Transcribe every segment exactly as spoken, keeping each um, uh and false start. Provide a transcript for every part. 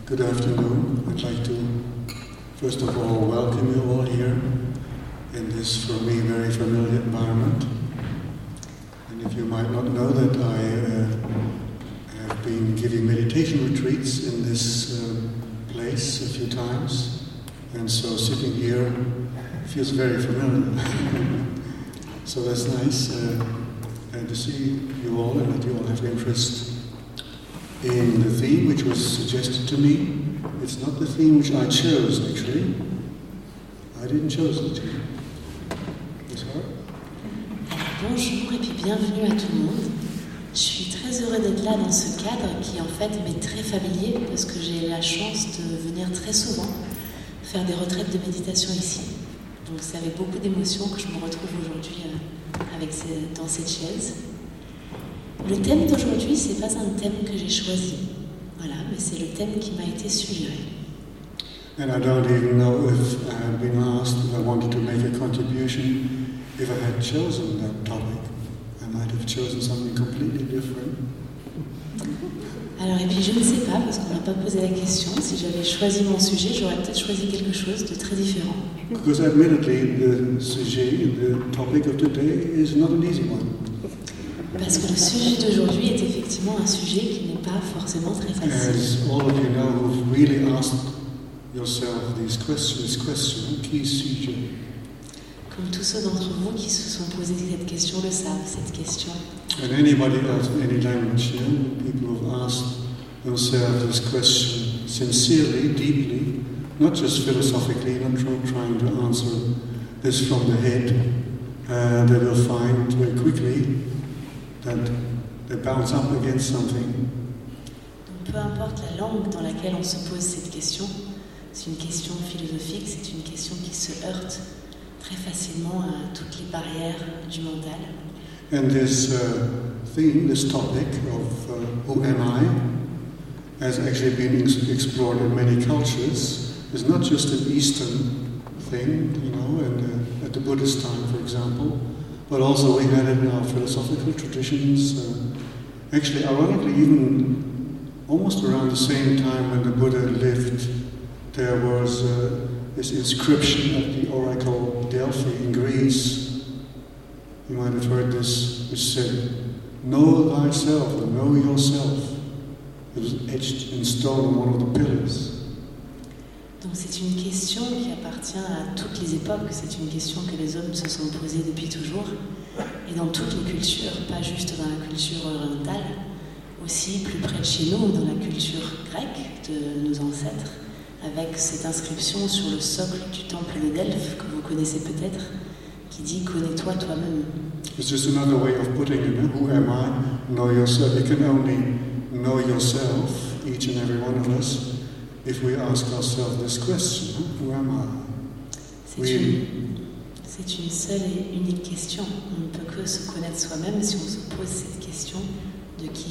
Good afternoon. I'd like to, first of all, welcome you all here in this, for me, very familiar environment. And if you might not know that I uh, have been giving meditation retreats in this uh, place a few times, and so sitting here feels very familiar. So that's nice uh, and to see you all and that you all have interest in the theme which was suggested to me. It's not the theme which I chose, actually. I didn't choose it. It's hard. Bonjour et puis bienvenue à tout le monde. Je suis très heureux d'être là dans ce cadre qui en fait m'est très familier parce que j'ai la chance de venir très souvent faire des retraites de méditation ici. Donc c'est avec beaucoup d'émotion que je me retrouve aujourd'hui avec ces, dans cette chaise. Le thème d'aujourd'hui, c'est pas un thème que j'ai choisi, voilà, mais c'est le thème qui m'a été suggéré. And I don't even know if I had been asked if I wanted to make a contribution. If I had chosen that topic, I might have chosen something completely different. Alors, et puis je ne sais pas, parce qu'on n'a pas posé la question, si j'avais choisi mon sujet, j'aurais peut-être choisi quelque chose de très différent. Because admittedly, the sujet, the topic of today is not an easy one. Parce que le sujet d'aujourd'hui est effectivement un sujet qui n'est pas forcément très facile. As all of you know who've really asked yourself these questions, this question, qui suis-je? Comme tous ceux d'entre vous qui se sont posés cette question le savent, cette question. And anybody else in any language, you know, people who've asked themselves this question sincerely, deeply, not just philosophically, not trying to answer this from the head, uh, they will find very quickly that they bounce up against something. Donc, peu importe la langue dans laquelle on se pose cette question, c'est une question philosophique, c'est une question qui se heurte très facilement à toutes les barrières du mental. And this uh, theme, this topic of uh, who am I, has actually been ex- explored in many cultures. It's not just an Eastern thing, you know, and uh, at the Buddhist time, for example, but also we had it in our philosophical traditions. Uh, actually, ironically, even almost around the same time when the Buddha lived, there was uh, this inscription at the oracle Delphi in Greece. You might have heard this, which said, "Know thyself, or know yourself." It was etched in stone on one of the pillars. Donc c'est une question qui appartient à toutes les époques, c'est une question que les hommes se sont posées depuis toujours, et dans toutes les cultures, pas juste dans la culture orientale, aussi plus près de chez nous, dans la culture grecque de nos ancêtres, avec cette inscription sur le socle du temple de Delphes, que vous connaissez peut-être, qui dit « Connais-toi toi-même ». It's just another way of putting it. Who am I? Know yourself. You can only know yourself, each and every one of us, if we ask ourselves this question, who am I? C'est, we, une, c'est une seule et unique question. On ne peut que se connaître soi-même si on se pose cette question de qui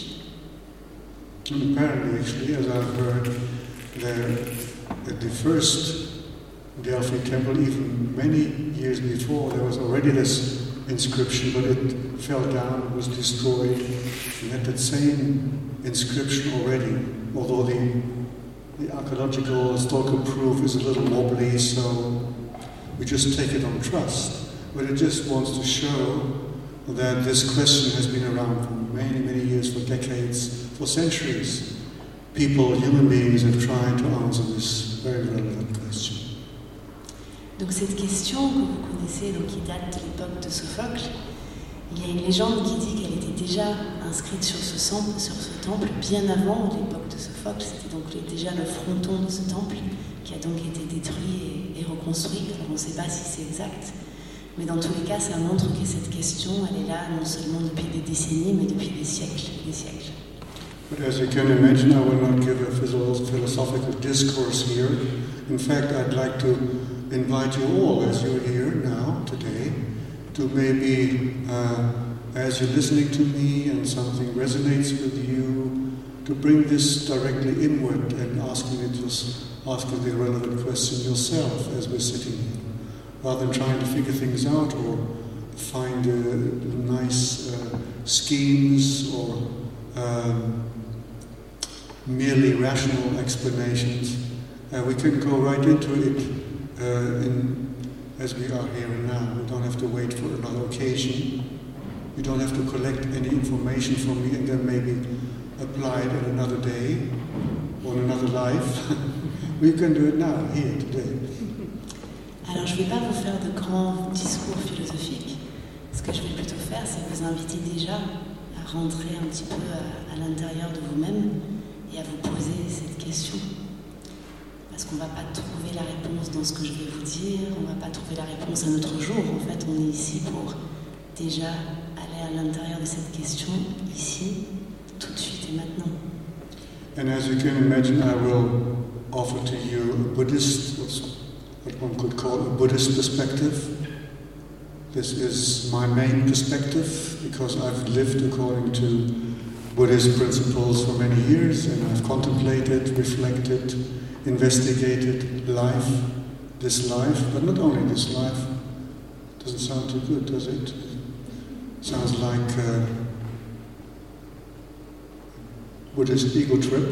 suis-je. And apparently, actually, as I've heard, there, at the first Delphi temple, even many years before, there was already this inscription, but it fell down, it was destroyed. We had that same inscription already, although the The archaeological historical proof is a little wobbly, so we just take it on trust. But it just wants to show that this question has been around for many, many years, for decades, for centuries. People, human beings, have tried to answer this very relevant question. Donc cette question que vous connaissez, donc qui date de l'époque de Sophocle, il y a une légende qui dit qu'elle était déjà inscrite sur ce, temple, sur ce temple bien avant l'époque de Sophocle. C'était donc déjà le fronton de ce temple qui a donc été détruit et, et reconstruit. Alors on ne sait pas si c'est exact, mais dans tous les cas, ça montre que cette question, elle est là non seulement depuis des décennies, mais depuis des siècles et des siècles. But as you can imagine, I will not give a philosophical discourse here. In fact, I'd like to invite you all, as you're here now, today, to maybe, uh, as you're listening to me and something resonates with you, to bring this directly inward and asking it just asking the relevant question yourself as we're sitting here, rather than trying to figure things out or find uh, nice uh, schemes or um, merely rational explanations. Uh, we can go right into it uh, in, as we are here and now. We don't have to wait for another occasion. You don't have to collect any information from me and then maybe apply it in another day or in another life. We can do it now, here, today. Alors je ne vais pas vous faire de grands discours philosophiques. Ce que je vais plutôt faire, c'est vous inviter déjà à rentrer un petit peu à, à l'intérieur de vous-même et à vous poser cette question. Parce qu'on ne va pas trouver la réponse dans ce que je vais vous dire, on ne va pas trouver la réponse un autre jour. En fait, on est ici pour déjà aller à l'intérieur de cette question, ici, tout de suite et maintenant. And as you can imagine, I will offer to you a Buddhist, what one could call a Buddhist perspective. This is my main perspective because I've lived according to Buddhist principles for many years and I've contemplated, reflected, investigated life, this life, but not only this life. Doesn't sound too good, does it? Sounds like a Buddhist ego trip.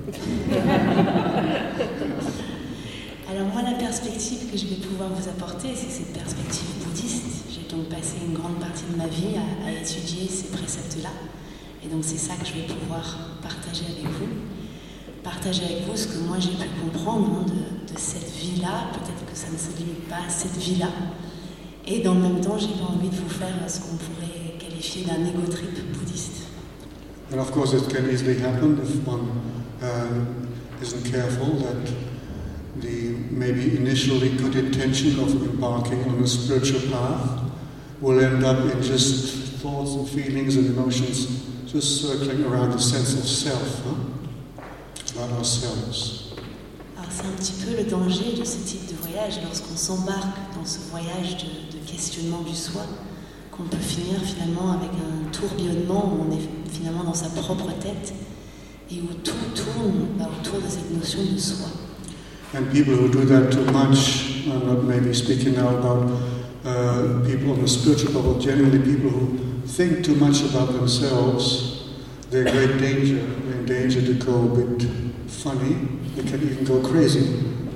Alors moi, la perspective que je vais pouvoir vous apporter, c'est cette perspective bouddhiste. J'ai donc passé une grande partie de ma vie à, à étudier ces préceptes-là. Et donc c'est ça que je vais pouvoir partager avec vous. Partager avec vous ce que moi j'ai pu comprendre hein, de, de cette vie-là. Peut-être que ça ne se limite pas à cette vie-là. Et dans le même temps, j'ai pas envie de vous faire ce qu'on pourrait qualifier d'un ego trip bouddhiste. And of course it can easily happen if one uh, isn't careful that the maybe initially good intention of embarking on a spiritual path will end up in just thoughts and feelings and emotions just circling around the sense of self, huh? About ourselves. Alors c'est un petit peu le danger de ce type de voyage lorsqu'on s'embarque dans ce voyage de, de questionnement du soi, qu'on peut finir finalement avec un tourbillonnement où on est finalement dans sa propre tête et où tout tourne bah, autour de cette notion de soi. And people who do that too much, I'm not maybe speaking now about uh, people on the spiritual level, generally people who think too much about themselves, they're in great danger, they're in danger to go a bit funny, they can even go crazy.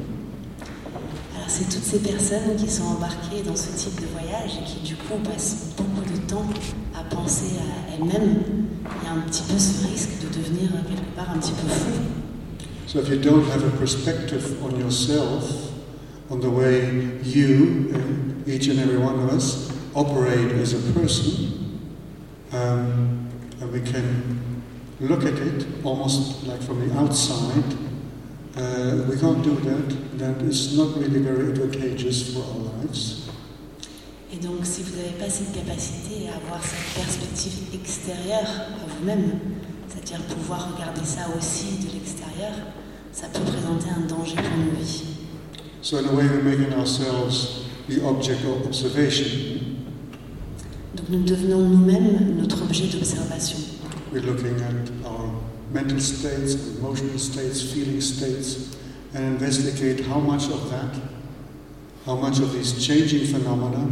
Alors c'est toutes ces personnes qui sont embarquées dans ce type de voyage et qui du coup passent beaucoup de temps à penser à elles-mêmes. Il y a un petit peu ce risque de devenir quelque part un petit peu fou. So if you don't have a perspective on yourself, on the way you, uh, each and every one of us, operate as a person, um, and we can look at it almost like from the outside, uh, we can't do that, then it's not really very advantageous for our lives. Et donc si vous n'avez pas cette capacité à avoir cette perspective extérieure à vous-même, c'est-à-dire pouvoir regarder ça aussi de l'extérieur, ça peut présenter un danger pour nos vies. So in a way we're making ourselves the object of observation. Donc nous devenons nous-mêmes notre objet d'observation. We're looking at our mental states, emotional states, feeling states, and investigate how much of that, how much of these changing phenomena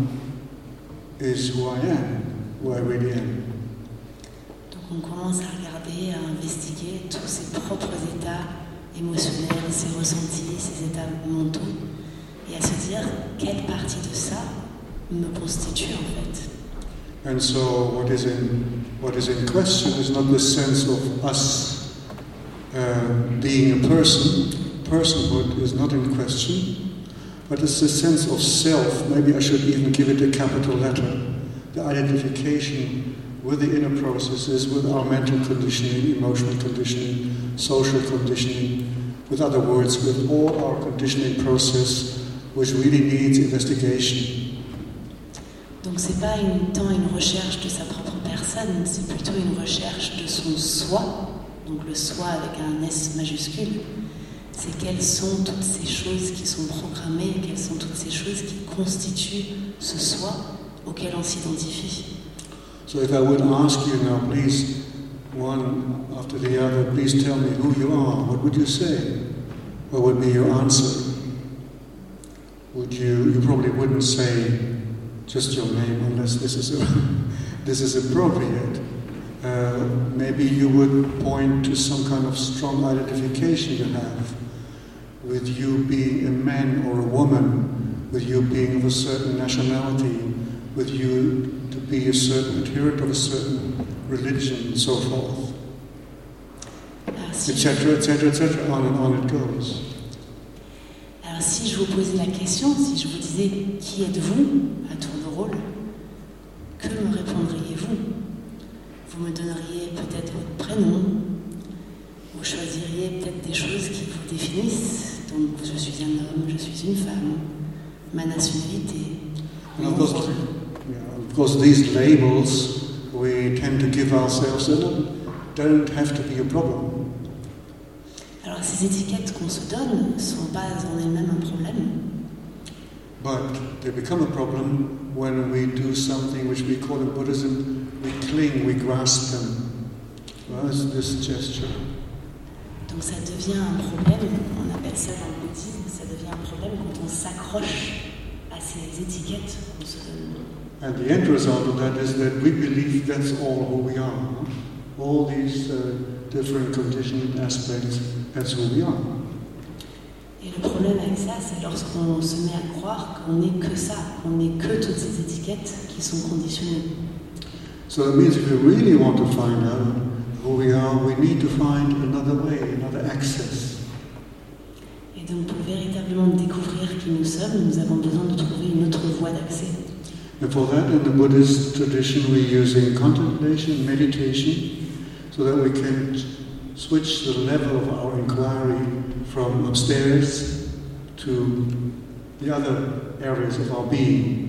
is who I am, who I really am. Donc on commence à regarder, à investiguer tous ses propres états émotionnels, ses ressentis, ses états mentaux, et à se dire quelle partie de ça me constitue en fait. And so what is in what is in question is not the sense of us uh, being a person. Personhood is not in question, but it's the sense of self. Maybe I should even give it a capital letter. The identification with the inner processes, with our mental conditioning, emotional conditioning, social conditioning, with other words, with all our conditioning process, which really needs investigation. Donc c'est pas une, tant une recherche de sa propre personne, c'est plutôt une recherche de son soi, donc le soi avec un S majuscule. C'est quelles sont toutes ces choses qui sont programmées, quelles sont toutes ces choses qui constituent ce soi auquel on s'identifie. So if I would ask you now, please, one after the other, please tell me who you are, what would you say? What would be your answer? Would you, you probably wouldn't say just your name unless this is, a, this is appropriate. uh, maybe you would point to some kind of strong identification you have with you being a man or a woman, with you being of a certain nationality, with you to be a certain adherent of a certain religion, and so forth, et cetera, et cetera, et cetera. On and on it goes. Alors si je vous posais la question, si je vous disais qui êtes-vous à tour de rôle, que me répondriez-vous? Vous me donneriez peut-être votre prénom, vous choisiriez peut-être des choses qui vous définissent. Donc je suis un homme, je suis une femme, ma nationalité. And of course, yeah, of course, these labels we tend to give ourselves don't have to be a problem. Alors ces étiquettes qu'on se donne ne sont pas en elles-mêmes un problème. But they become a problem when we do something which we call in Buddhism, we cling, we grasp them. Well, it's this gesture. Donc ça devient un problème, on appelle ça dans le bouddhisme, ça devient un problème quand on s'accroche à ces étiquettes qu'on se donne. And the end result of that is that we believe that's all who we are. All these uh, different conditioned aspects, that's who we are. Et le problème avec ça, c'est lorsqu'on se met à croire qu'on n'est que ça, qu'on n'est que toutes ces étiquettes qui sont conditionnées. So that means if we really want to find out who we are, we need to find another way, another access. Et donc pour véritablement découvrir qui nous sommes, nous avons besoin de trouver une autre voie d'accès. And for that, in the Buddhist tradition, we're using contemplation, meditation, so that we can switch the level of our inquiry from upstairs to the other areas of our being.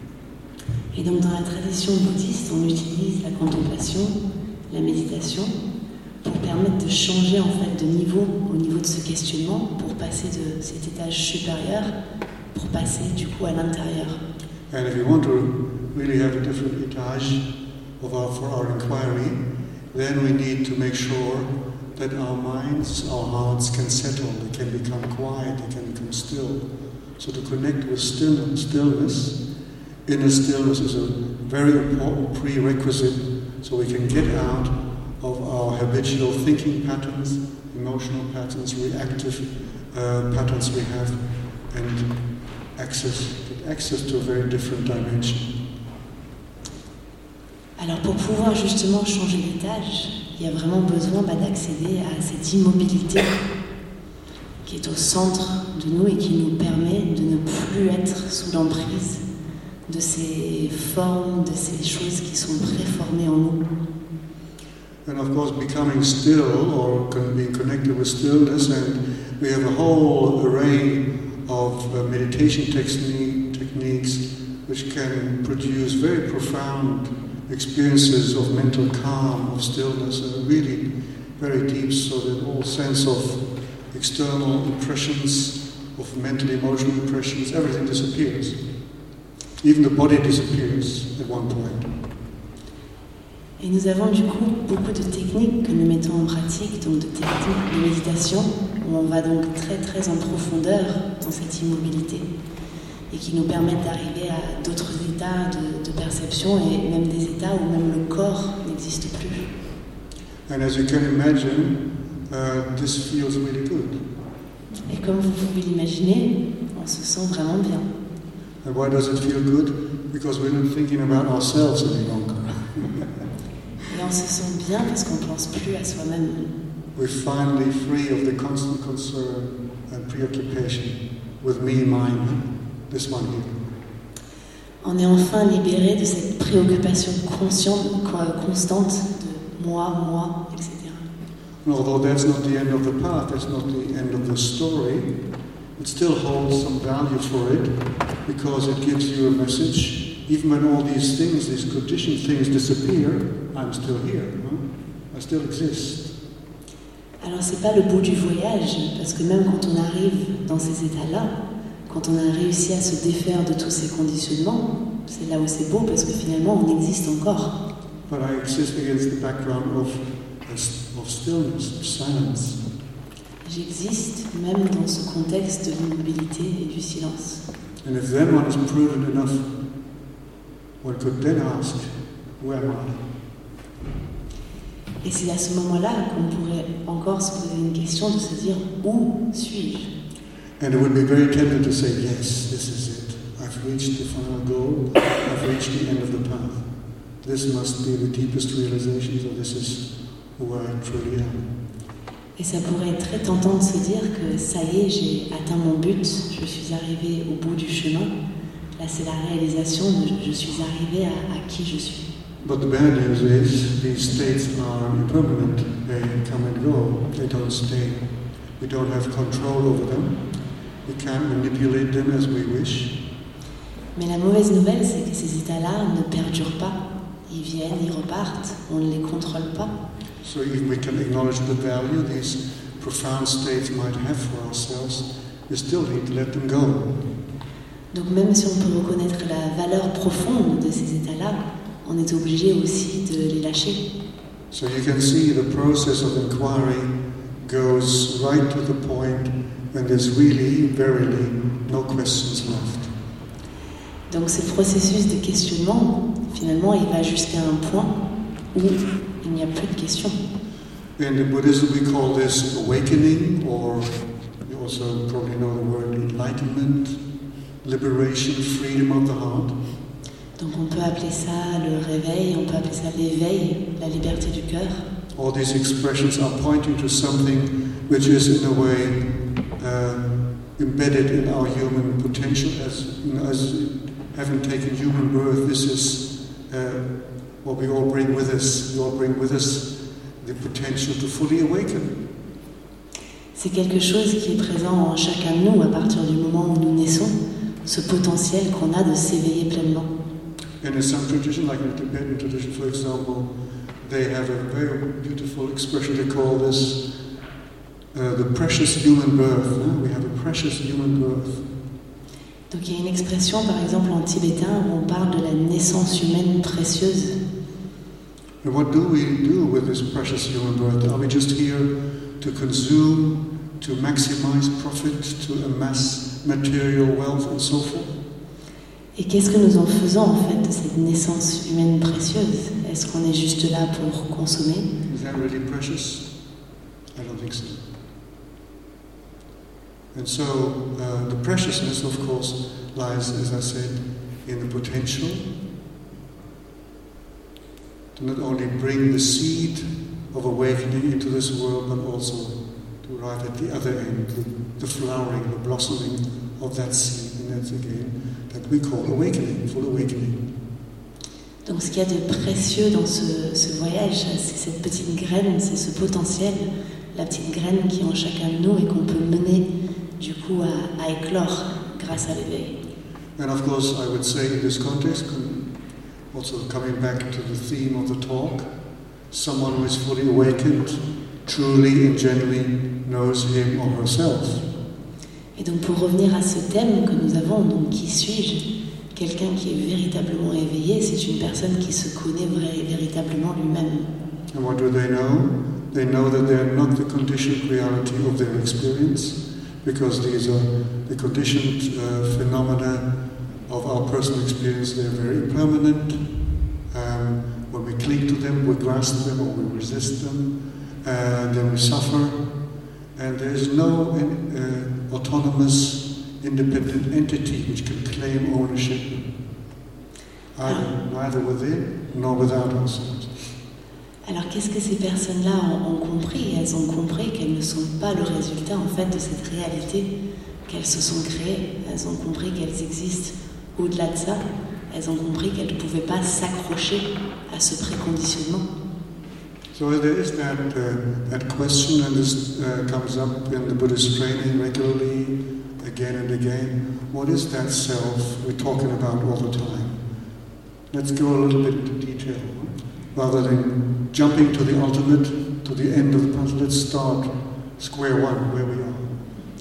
Et donc dans la tradition bouddhiste, on utilise la contemplation, la méditation, pour permettre de changer en fait de niveau au niveau de ce questionnement, pour passer de cet étage supérieur, pour passer du coup à l'intérieur. And if you want to really have a different etage of our, for our inquiry, then we need to make sure that our minds, our hearts can settle, they can become quiet, they can become still. So to connect with still, stillness, inner stillness is a very important prerequisite so we can get out of our habitual thinking patterns, emotional patterns, reactive uh, patterns we have, and access, access to a very different dimension. Alors pour pouvoir justement changer d'étage, il y a vraiment besoin bah, d'accéder à cette immobilité qui est au centre de nous et qui nous permet de ne plus être sous l'emprise de ces formes, de ces choses qui sont préformées en nous. And of course becoming still or being connected with stillness, and we have a whole array of uh, meditation technique, techniques which can produce very profound experiences of mental calm, of stillness, and really very deep, so that all sense of external impressions, of mental emotional impressions, everything disappears. Even the body disappears at one point. Et nous avons du coup beaucoup de techniques que nous mettons en pratique, donc de techniques de méditation, où on va donc très très en profondeur dans cette immobilité, et qui nous permettent d'arriver à d'autres états de, de perception, et même des états où même le corps n'existe plus. And as you can imagine, uh, this feels really good. Et comme vous pouvez l'imaginer, on se sent vraiment bien. And why does it feel good? Because we're not thinking about ourselves any longer. Et on se sent bien parce qu'on ne pense plus à soi-même. We're finally free of the constant concern and preoccupation with me, mine, this one here. On est enfin libéré de cette préoccupation consciente, constante de moi, moi, et cetera. And although that's not the end of the path, that's not the end of the story, it still holds some value for it because it gives you a message. Even when all these things, these conditioned things disappear, I'm still here. Huh? I still exist. Alors c'est pas le bout du voyage, parce que même quand on arrive dans ces états-là, quand on a réussi à se défaire de tous ces conditionnements, c'est là où c'est beau, parce que finalement on existe encore. But I exist against the background of, of stillness, of silence. J'existe même dans ce contexte de l'immobilité et du silence. And if then one is prudent enough, one could then ask, who am I? Et c'est à ce moment-là qu'on pourrait encore se poser une question de se dire où suis-je? And it would be very tempting to say, yes, this is it. I've reached the final goal. I've reached the end of the path. This must be the deepest realization, so this is who I truly am. Et ça pourrait être très tentant de se dire que ça y est, j'ai atteint mon but, je suis arrivé au bout du chemin. Là, c'est la réalisation de je suis arrivé à, à qui je suis. But the bad news is these states are impermanent. They come and go. They don't stay. We don't have control over them. We can't manipulate them as we wish. Mais la mauvaise nouvelle, c'est que ces états-là ne perdurent pas. Ils viennent, ils repartent. On ne les contrôle pas. So even we can acknowledge the value these profound states might have for ourselves, we still need to let them go. Donc même si on peut reconnaître la valeur profonde de ces états-là, on est obligé aussi de les lâcher. So you can see the process of inquiry goes right to the point when there's really, verily, no questions left. Donc ce processus de questionnement, finalement, il va jusqu'à un point où il n'y a plus de questions. In the Buddhism we call this awakening, or you also probably know the word enlightenment, liberation, freedom of the heart. Donc on peut appeler ça le réveil, on peut appeler ça l'éveil, la liberté du cœur. All these expressions are pointing to something which is in a way uh, embedded in our human potential. As, you know, as having taken human birth, this is uh, what we all bring with us. We all bring with us the potential to fully awaken. C'est quelque chose qui est présent en chacun de nous à partir du moment où nous naissons, ce potentiel qu'on a de s'éveiller pleinement. And in some tradition, like in the Tibetan tradition, for example, they have a very beautiful expression. They call this uh, the precious human birth. Huh? We have a precious human birth. Donc il y a une expression, par exemple en tibétain, où on parle de la naissance humaine précieuse. And what do we do with this precious human birth? Are we just here to consume, to maximize profit, to amass material wealth and so forth? Et qu'est-ce que nous en faisons en fait de cette naissance humaine précieuse? Est-ce qu'on est juste là pour consommer? Is that really precious? I don't think so. And so uh, the preciousness, of course, lies, as I said, in the potential to not only bring the seed of awakening into this world, but also to arrive at the other end, the, the flowering, the blossoming of that seed. And that's again that we call awakening, full awakening. Donc ce qu'il y a de précieux dans ce, ce voyage, c'est cette petite graine, c'est ce potentiel, la petite graine qui est en chacun de nous et qu'on peut mener du coup à, à éclore grâce à l'éveil. And of course I would say in this context, also coming back to the theme of the talk, someone who is fully awakened truly and genuinely knows him or herself. Et donc pour revenir à ce thème que nous avons, donc qui suis-je? Quelqu'un qui est véritablement éveillé, c'est une personne qui se connaît vrai, véritablement lui-même. And what do they know? They know that they are not the conditioned reality of their experience, because these are the conditioned uh, phenomena of our personal experience. They are very impermanent. Um, when we cling to them, we grasp them or we resist them, uh, then we suffer. And there is no uh, autonomous, independent entity which can claim ownership, either, neither within nor without ourselves. Alors qu'est-ce que ces personnes-là ont, ont compris? Elles ont compris qu'elles ne sont pas le résultat en fait de cette réalité qu'elles se sont créées. Elles ont compris qu'elles existent au-delà de ça. Elles ont compris qu'elles ne pouvaient pas s'accrocher à ce préconditionnement. So there is that, uh, that question, and this uh, comes up in the Buddhist training regularly, again and again. What is that self we're talking about all the time? Let's go a little bit into detail. Rather than jumping to the ultimate, to the end of the process, let's start square one, where we are.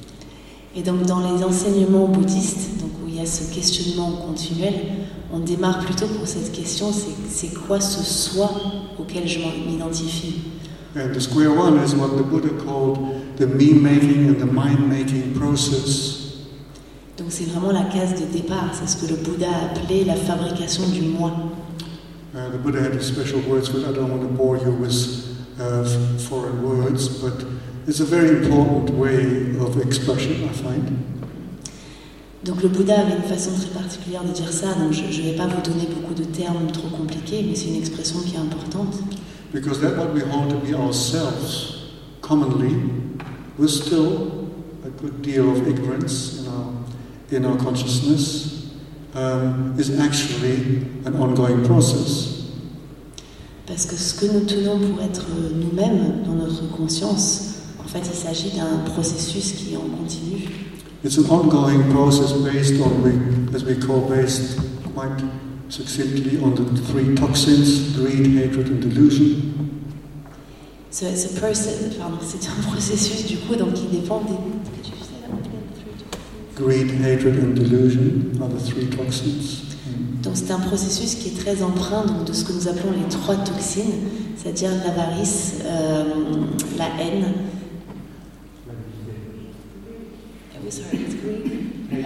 Et donc dans les enseignements bouddhistes, donc où il y a ce questionnement continuel, on démarre plutôt pour cette question, c'est, c'est quoi ce soi auquel je m'identifie? And the square one is what the Buddha called the me-making and the mind-making process. Donc c'est vraiment la case de départ, c'est ce que le Bouddha a appelé la fabrication du moi. Uh, the Buddha had special words for it. I don't want to bore you with uh, f- foreign words, but it's a very important way of expression, I find. Donc le Bouddha avait une façon très particulière de dire ça, donc je ne vais pas vous donner beaucoup de termes trop compliqués, mais c'est une expression qui est importante. Because that what we hold to be ourselves, commonly, we're still a good deal of ignorance in our, in our consciousness, um, is actually an ongoing process. Parce que ce que nous tenons pour être nous-mêmes dans notre conscience, en fait, il s'agit d'un processus qui est en continu. It's an ongoing process based on, we, as we call, based quite succinctly on the three toxins, greed, hatred and delusion. So it's a process, pardon, c'est un processus du coup donc qui dépend des. Greed, hatred and delusion are the three toxins. Donc c'est un processus qui est très empreint donc, de ce que nous appelons les trois toxines, c'est-à-dire l'avarice, euh, la haine. Oh, sorry, it's greed,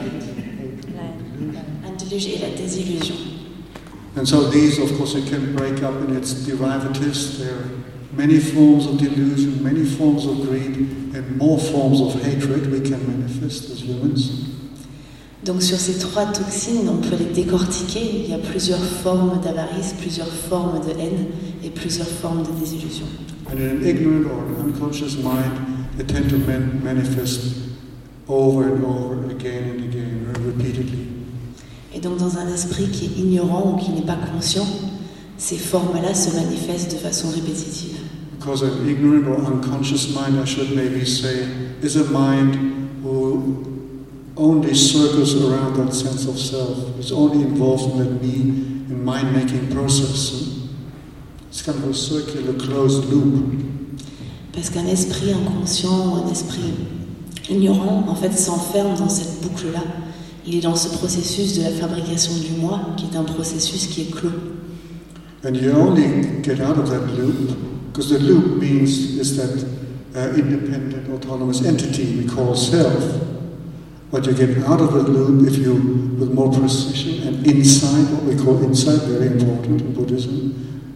and delusion, et la désillusion. And so these, of course, it can break up in its derivatives. There are many forms of delusion, many forms of greed, and more forms of hatred we can manifest as humans. Donc sur ces trois toxines, on peut les décortiquer. Il y a plusieurs formes d'avarice, plusieurs formes de haine et plusieurs formes de désillusion. And in an ignorant or an unconscious mind, they tend to man- manifest over and over again and again, repeatedly. Et donc dans un esprit qui est ignorant ou qui n'est pas conscient, ces formes-là se manifestent de façon répétitive. Because an ignorant or unconscious mind, I should maybe say, is a mind who only circles around that sense of self, is only involved in that me and mind-making process. It's kind of a circular closed loop. Parce qu'un esprit inconscient ou un esprit ignorant, en fait, s'enferme dans cette boucle-là. Il est dans ce processus de la fabrication du moi, qui est un processus qui est clos. And you only get out of that loop, because the loop means is that uh, independent, autonomous entity we call self. But you get out of the loop if you, with more precision and insight, what we call insight, very important in Buddhism.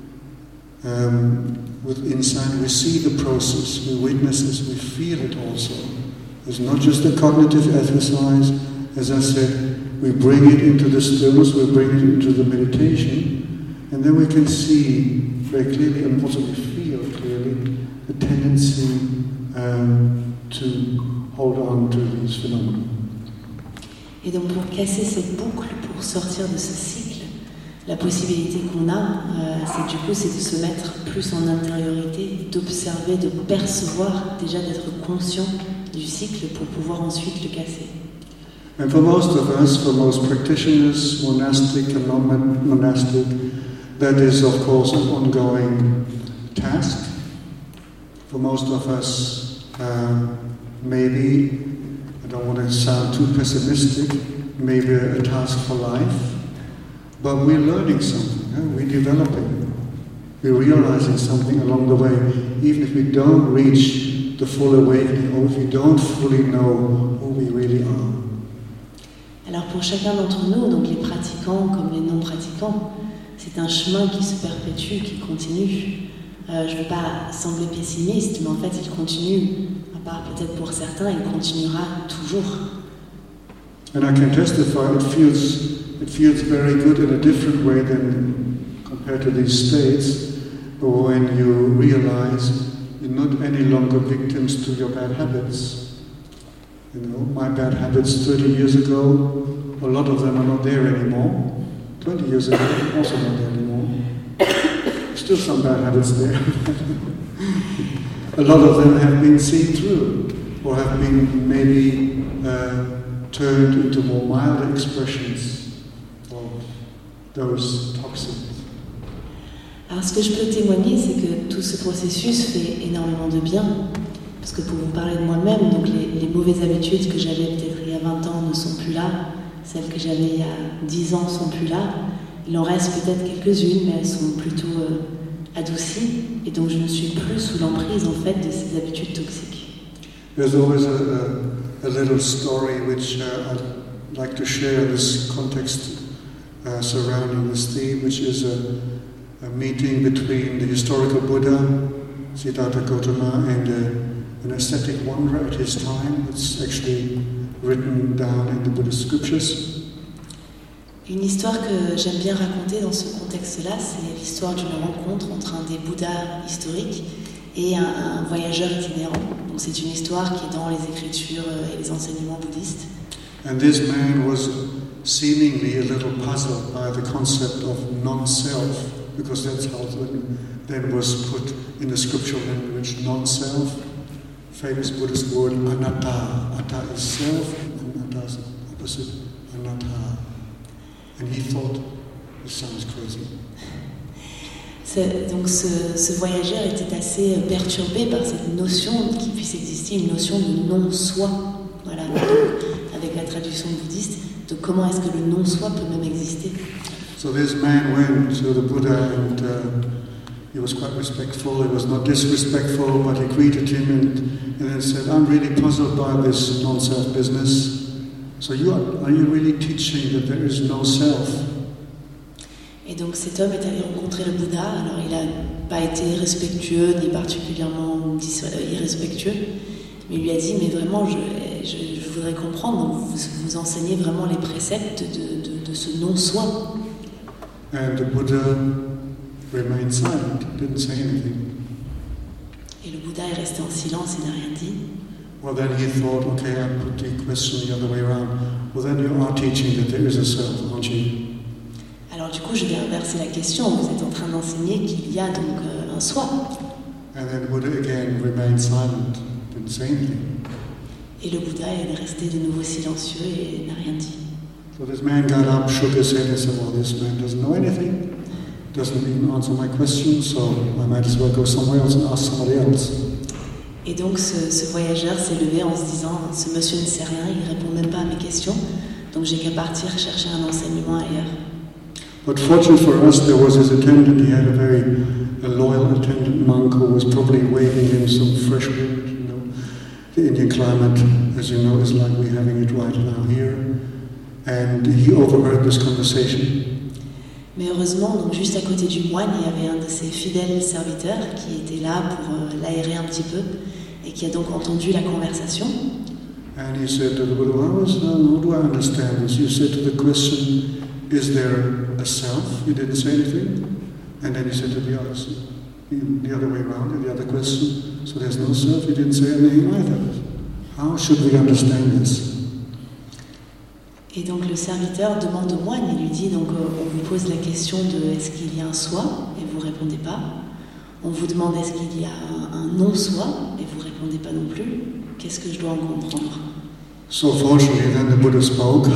Um, with insight, we see the process, we witness it, we feel it also. It's not just a cognitive exercise. As I said, we bring it into the stillness, we bring it into the meditation, and then we can see very clearly, and also we feel clearly, the tendency um, to hold on to these phenomena. Et donc pour casser cette boucle, pour sortir de ce cycle, la possibilité qu'on a, euh, c'est du coup, c'est de se mettre plus en intériorité, d'observer, de percevoir, déjà d'être conscient du cycle pour pouvoir ensuite le casser. And for most of us, for most practitioners, monastic and non-monastic, that is of course an ongoing task. For most of us, uh, maybe, I don't want to sound too pessimistic, maybe a task for life, but we're learning something, huh? We're developing, we're realizing something along the way, even if we don't reach the full awakening, or if we don't fully know who we really are. Alors pour chacun d'entre nous, donc les pratiquants comme les non-pratiquants, c'est un chemin qui se perpétue, qui continue. Euh, je ne veux pas sembler pessimiste, mais en fait il continue, à part peut-être pour certains, il continuera toujours. And I can testify, it feels, it feels very good in a different way than compared to these states, when you realize you're not any longer victims to your bad habits. You know, my bad habits thirty years ago, a lot of them are not there anymore. twenty years ago, also not there anymore. Still some bad habits there. A lot of them have been seen through, or have been maybe uh, turned into more mild expressions of those toxins. Alors ce que je peux témoigner, c'est que tout ce processus fait énormément de bien. Parce que pour vous parler de moi-même, donc les, les mauvaises habitudes que j'avais peut-être il y a vingt ans ne sont plus là, celles que j'avais il y a dix ans ne sont plus là, il en reste peut-être quelques-unes, mais elles sont plutôt euh, adoucies, et donc je ne suis plus sous l'emprise en fait de ces habitudes toxiques. There's always a, a, a little story which uh, I'd like to share in this context uh, surrounding this theme, which is a, a meeting between the historical Buddha Siddhartha Gautama and uh, an ascetic wanderer at his time. It's actually written down in the Buddhist scriptures. Une histoire que j'aime bien raconter dans ce contexte-là, c'est l'histoire d'une rencontre entre un des Bouddhas historiques et un, un voyageur itinérant. Donc c'est une histoire qui est dans les écritures et les enseignements bouddhistes. And this man was seemingly a little puzzled by the concept of non-self, because that's how it then was put in the scriptural language, non-self. Famous Buddhist word, anatta. Atta is self, and atta is opposite, anatta. And he thought, this sounds crazy. C'est, donc ce, ce voyageur était assez perturbé par cette notion qu'il puisse exister une notion de non-soi. Voilà, donc, avec la traduction bouddhiste, de comment est-ce que le non-soi peut même exister. So this man went to the Buddha and uh, he was quite respectful. He was not disrespectful, but he greeted him and, and then said, I'm really puzzled by this non-self business. So you are, are you really teaching that there is no self? Et donc cet homme est allé rencontrer le Bouddha. Alors il n'a pas été respectueux ni particulièrement irrespectueux, mais il lui a dit, mais vraiment, je, je, je voudrais comprendre, donc vous, vous enseignez vraiment les préceptes de, de, de ce non-soi. And the Buddha remained silent, didn't say anything. Et le Bouddha est resté en silence, il n'a rien dit. Well, then he thought, okay, I put the question the other way around. Well, then you are teaching that there is a self, aren't you? Alors du coup, je vais inverser la question. Vous êtes en train d'enseigner qu'il y a donc euh, un soi. And then Buddha again remained silent, didn't say anything. Et le Bouddha est resté de nouveau silencieux et n'a rien dit. So this man got up, shook his head, and said, well, this man doesn't know anything, doesn't even answer my question, so I might as well go somewhere else and ask somebody else. Et donc ce, ce voyageur s'est levé en se disant, ce monsieur ne sait rien, il ne répond même pas à mes questions, donc j'ai qu'à partir chercher un enseignement ailleurs. But fortunately for us, there was his attendant. He had a very a loyal attendant monk who was probably waving him some fresh wind. You know, the Indian climate, as you know, is like we're having it right now here. And he overheard this conversation. Mais heureusement, donc juste à côté du moine, il y avait un de ses fidèles serviteurs qui était là pour euh, l'aérer un petit peu et qui a donc entendu la conversation. And he said to the Buddha, how, is, uh, how do I understand this? You said to the question, is there a self? You didn't say anything. And then he said to the others, the other way around, the other question, so there's no self? You didn't say anything either. How should we understand this? Et donc le serviteur demande au moine, il lui dit, donc euh, on vous pose la question de est-ce qu'il y a un soi, et vous répondez pas. On vous demande est-ce qu'il y a un, un non-soi, et vous répondez pas non plus. Qu'est-ce que je dois en comprendre? So fortunately then the Buddha spoke.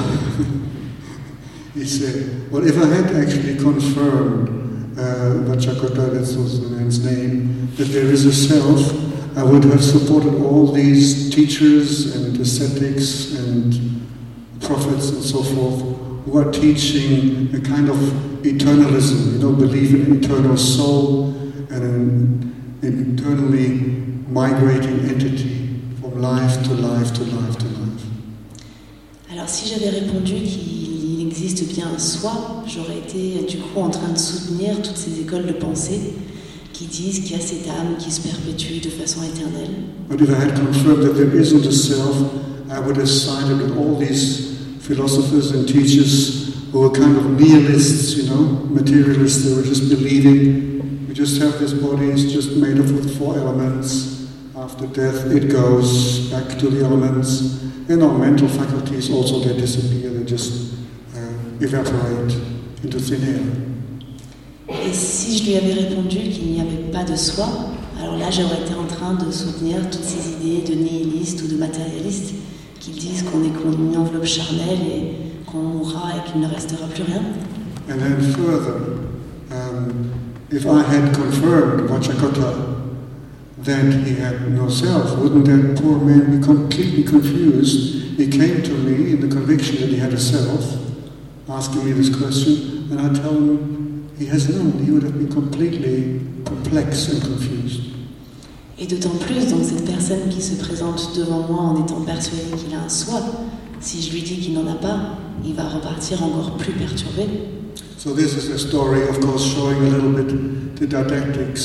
He said, well, if I had actually confirmed uh, Vajrakota, that was the man's name, that there is a self, I would have supported all these teachers and ascetics and prophets and so forth who are teaching a kind of eternalism, you know, believe in an eternal soul and an, an eternally migrating entity from life to life to life to life. Alors si j'avais répondu qu'il existe bien un soi, j'aurais été du coup en train de soutenir toutes ces écoles de pensée qui disent qu'il y a cette âme qui se perpétue de façon éternelle. But if I had confirmed that there isn't a self, I would have sided with all these philosophers and teachers who were kind of nihilists, you know, materialists. They were just believing we just have this body, it's just made up of four elements. After death, it goes back to the elements. And our mental faculties also, they disappear, they just uh, evaporate into thin air. Et si je lui avais répondu qu'il n'y avait pas de soi, alors là j'aurais été en train de soutenir toutes ces idées de nihilistes ou de matérialistes qui disent qu'on est comme une enveloppe charnelle et qu'on mourra et qu'il ne restera plus rien. And then further, um, if I had confirmed Vajrakota that he had no self, wouldn't that poor man be completely confused? He came to me in the conviction that he had a self, asking me this question, and I tell him he has none. He would have been completely perplexed and confused. Et d'autant plus, donc cette personne qui se présente devant moi en étant persuadé qu'il a un soi, si je lui dis qu'il n'en a pas, il va repartir encore plus perturbé. So this is a story, of course, showing a little bit the didactics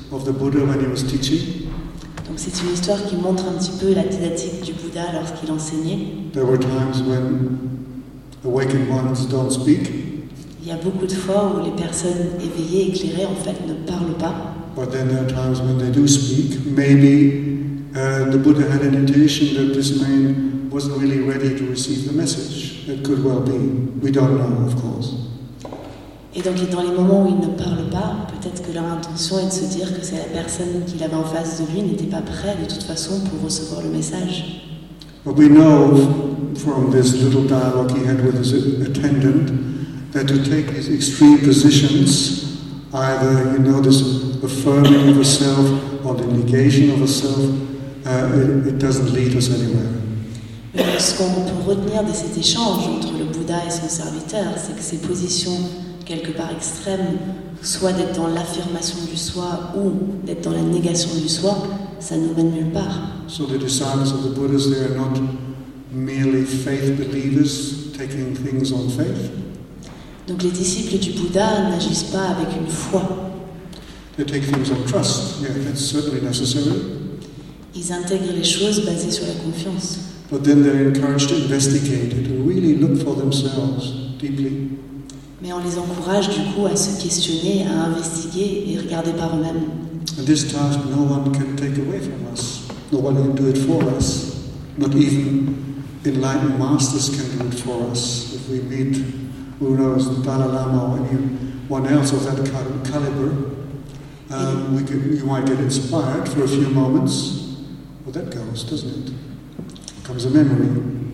of the Buddha when he was teaching. Donc c'est une histoire qui montre un petit peu la didactique du Bouddha lorsqu'il enseignait. There were times when awakened ones don't speak. Il y a beaucoup de fois où les personnes éveillées, éclairées, en fait, ne parlent pas. But then there are times when they do speak. Maybe uh, the Buddha had an indication that this man wasn't really ready to receive the message. It could well be. We don't know, of course. Et donc, dans les moments où ils ne parlent pas, peut-être que leur intention est de se dire que c'est la personne qu'il avait en face de lui n'était pas prêt de toute façon pour recevoir le message. But we know from this little dialogue he had with his attendant that to take these extreme positions, either, you know, this affirming of a self or the negation of a self, uh, it, it doesn't lead us anywhere. Mais ce qu'on peut retenir de cet échange entre le Bouddha et son serviteur, c'est que ces positions quelque part extrêmes, soit d'être dans l'affirmation du soi ou d'être dans la négation du soi, ça ne nous mène nulle part. So the disciples of the Buddhas, they are not merely faith believers taking things on faith. Donc les disciples du Bouddha n'agissent pas avec une foi. They take things on trust. Yeah, that's certainly necessary. Ils intègrent les choses basées sur la confiance. But then they're encouraged to investigate it, to really look for themselves deeply. Mais on les encourage du coup à se questionner, à investiguer et regarder par eux-mêmes. And this task no one can take away from us. No one can do it for us. Not even enlightened masters can do it for us. If we meet, who knows, the Dalai Lama or anyone else of that caliber, um, we, can, we might get inspired for a few moments. Well, that goes, doesn't it? Comes a memory.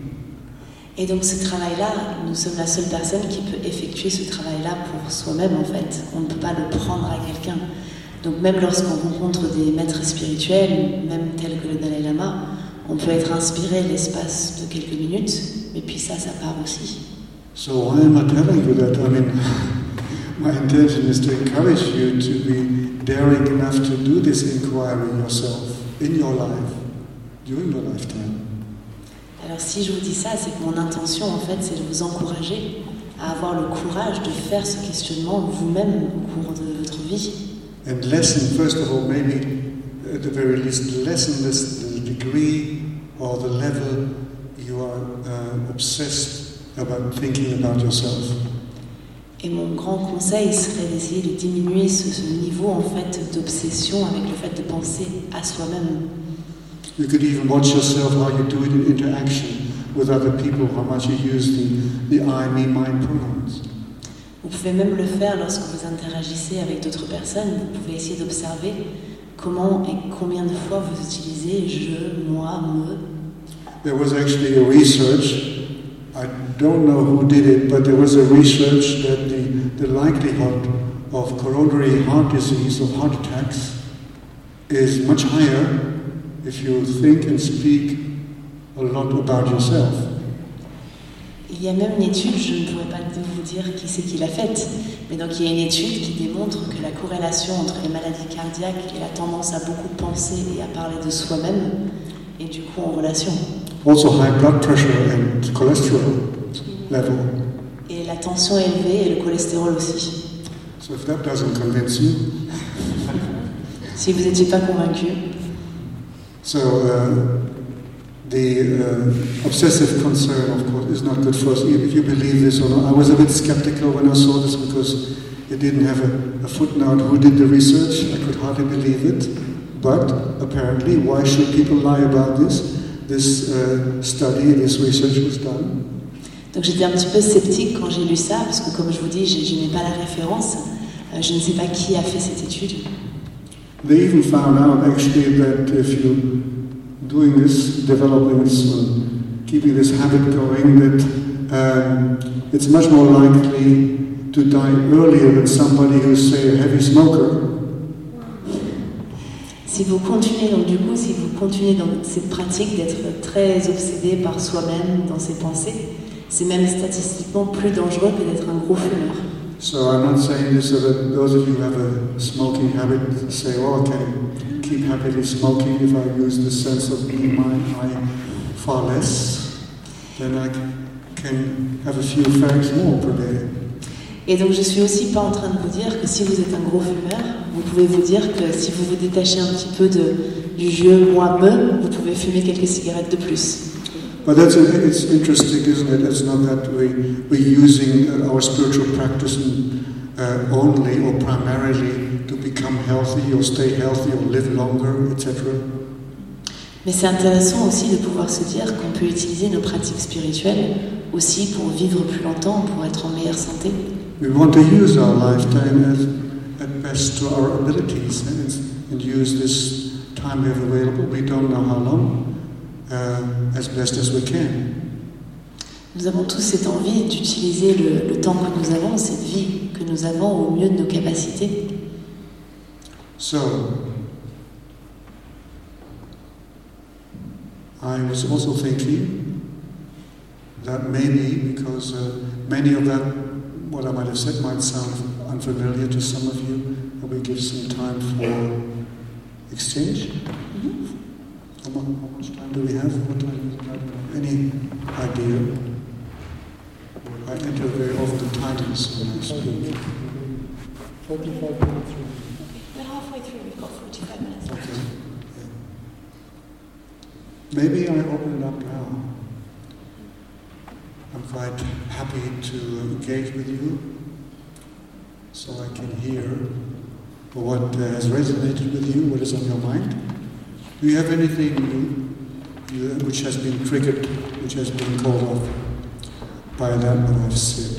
Et donc ce travail-là, nous sommes la seule personne qui peut effectuer ce travail-là pour soi-même en fait. On ne peut pas le prendre à quelqu'un. Donc même lorsqu'on rencontre des maîtres spirituels, même tels que le Dalai Lama, on peut être inspiré l'espace de quelques minutes, mais puis ça, ça part aussi. So why am I telling you that? I mean, my intention is to encourage you to be daring enough to do this inquiry yourself, in your life, during your lifetime. Alors si je vous dis ça, c'est que mon intention en fait, c'est de vous encourager à avoir le courage de faire ce questionnement vous-même au cours de votre vie. And lessen, first of all, maybe at the very least, lessen this, the degree or the level you are uh, obsessed about thinking about yourself. Et mon grand conseil serait d'essayer de diminuer ce, ce niveau en fait d'obsession avec le fait de penser à soi-même. You could even watch yourself how you do it in interaction with other people, how much you use the, the I, me, mine pronouns. Vous pouvez même le faire lorsque vous interagissez avec d'autres personnes. Vous pouvez essayer d'observer comment et combien de fois vous utilisez je, moi, me. There was actually a research, I don't know who did it, but there was a research that the, the likelihood of coronary heart disease, of heart attacks, is much higher if you think and speak a lot about yourself. Il y a même une étude, je ne pourrais pas vous dire qui c'est qui l'a faite, mais donc il y a une étude qui démontre que la corrélation entre les maladies cardiaques et la tendance à beaucoup penser et à parler de soi-même est du coup en relation. Also high blood pressure and cholesterol level. Et la tension élevée et le cholestérol aussi. So if that doesn't convince you. Si vous n'étiez pas convaincu. So uh, the uh, obsessive concern, of course, is not good for us. If you believe this or not, I was a bit skeptical when I saw this because it didn't have a, a footnote who did the research. I could hardly believe it. But apparently, why should people lie about this? This uh, study, this research was done. Donc j'étais un petit peu sceptique quand j'ai lu ça, parce que comme je vous dis, je, je n'ai pas la référence. Euh, je ne sais pas qui a fait cette étude. They even found out actually that if you're doing this, developing this, uh, keeping this habit going, that um, it's much more likely to die earlier than somebody who's, say, a heavy smoker. Si vous continuez, donc du coup, si vous continuez dans cette pratique d'être très obsédé par soi-même, dans ses pensées, c'est même statistiquement plus dangereux que d'être un gros fumeur. So I'm not saying this so that those of you who have a smoking habit say, oh, I can keep happily smoking if I use the sense of me, mine, I far less, then I can have a few fags more per day. Et donc je suis aussi pas en train de vous dire que si vous êtes un gros fumeur, vous pouvez vous dire que si vous vous détachez un petit peu de, du jeu moi-me, vous pouvez fumer quelques cigarettes de plus. But that's it's interesting, isn't it? It's not that we we're using our spiritual practice uh, only or primarily to become healthy or stay healthy or live longer, et cetera. Mais c'est intéressant aussi de pouvoir se dire qu'on peut utiliser nos pratiques spirituelles aussi pour vivre plus longtemps, pour être en meilleure santé. We want to use our lifetime as, at best to our abilities and, and use this time we have available. We don't know how long. Uh, as best as we can. Nous avons tous cette envie d'utiliser le, le temps que nous avons, cette vie que nous avons au mieux de nos capacités. So, I was also thinking that maybe because uh, many of that, what I might have said, might sound unfamiliar to some of you, and we give some time for exchange. Mm-hmm. How much time do we have? What time is it? I don't know. Any idea? I enter very often the timings when I speak. forty-five minutes. Okay, we're halfway through. We've got forty-five minutes left. Okay. Yeah. Maybe I open it up now. I'm quite happy to engage with you, so I can hear what uh, has resonated with you, what is on your mind. Do you have anything you, you, which has been triggered, which has been called off by that what I've said?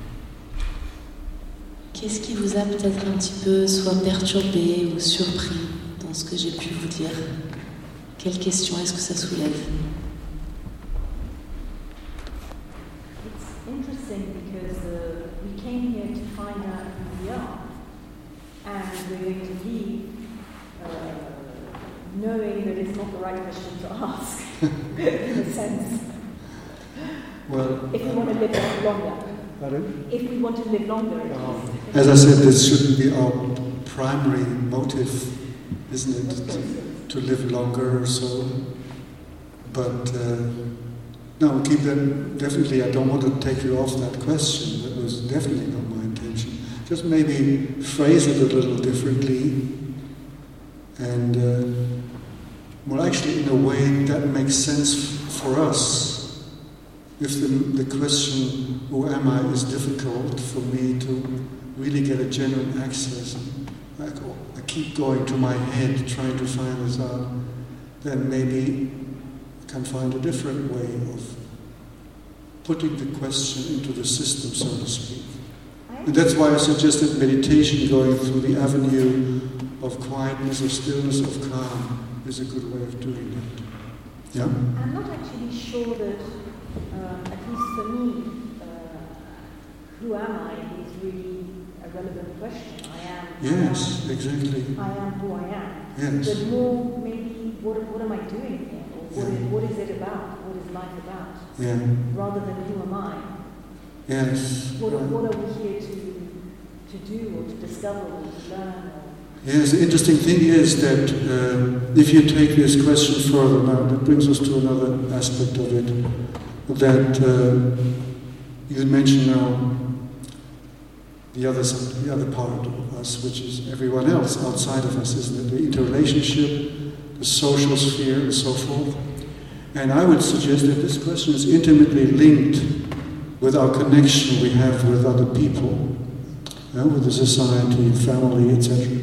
Qu'est-ce qui vous a peut-être un petit peu soit perturbé ou surpris dans ce que j'ai pu vous dire? Quelle question est-ce que ça soulève? It's interesting because uh, we came here to find out who we are, and we're going to leave uh, knowing that it's not the right question to ask, in a sense. Well, if we want to live longer. Pardon? If we want to live longer. Uh, as I said, this shouldn't be our primary motive, isn't it? To, to live longer or so. But uh, no, keep that. Definitely, I don't want to take you off that question. That was definitely not my intention. Just maybe phrase it a little differently. And, uh, well, actually, in a way that makes sense for us. If the, the question, who am I, is difficult for me to really get a genuine access, like, oh, I keep going to my head trying to find this out, then maybe I can find a different way of putting the question into the system, so to speak. And that's why I suggested meditation, going through the avenue of quietness, of stillness, of calm, is a good way of doing it. Yeah? I'm not actually sure that, uh, at least for me, uh, who am I is really a relevant question. I am. Yes, I am, exactly. I am who I am. Yes. But more, maybe, what, what am I doing here? Or what, Yeah. is, what is it about? What is life about? Yeah. Rather than who am I? Yes. What, Right. what are we here to, to do or to discover or to learn? Or Yes, the interesting thing is that uh, if you take this question further now, that brings us to another aspect of it, that uh, you mentioned now the other, the other part of us, which is everyone else outside of us, isn't it? The interrelationship, the social sphere, and so forth. And I would suggest that this question is intimately linked with our connection we have with other people, uh, with the society, family, et cetera.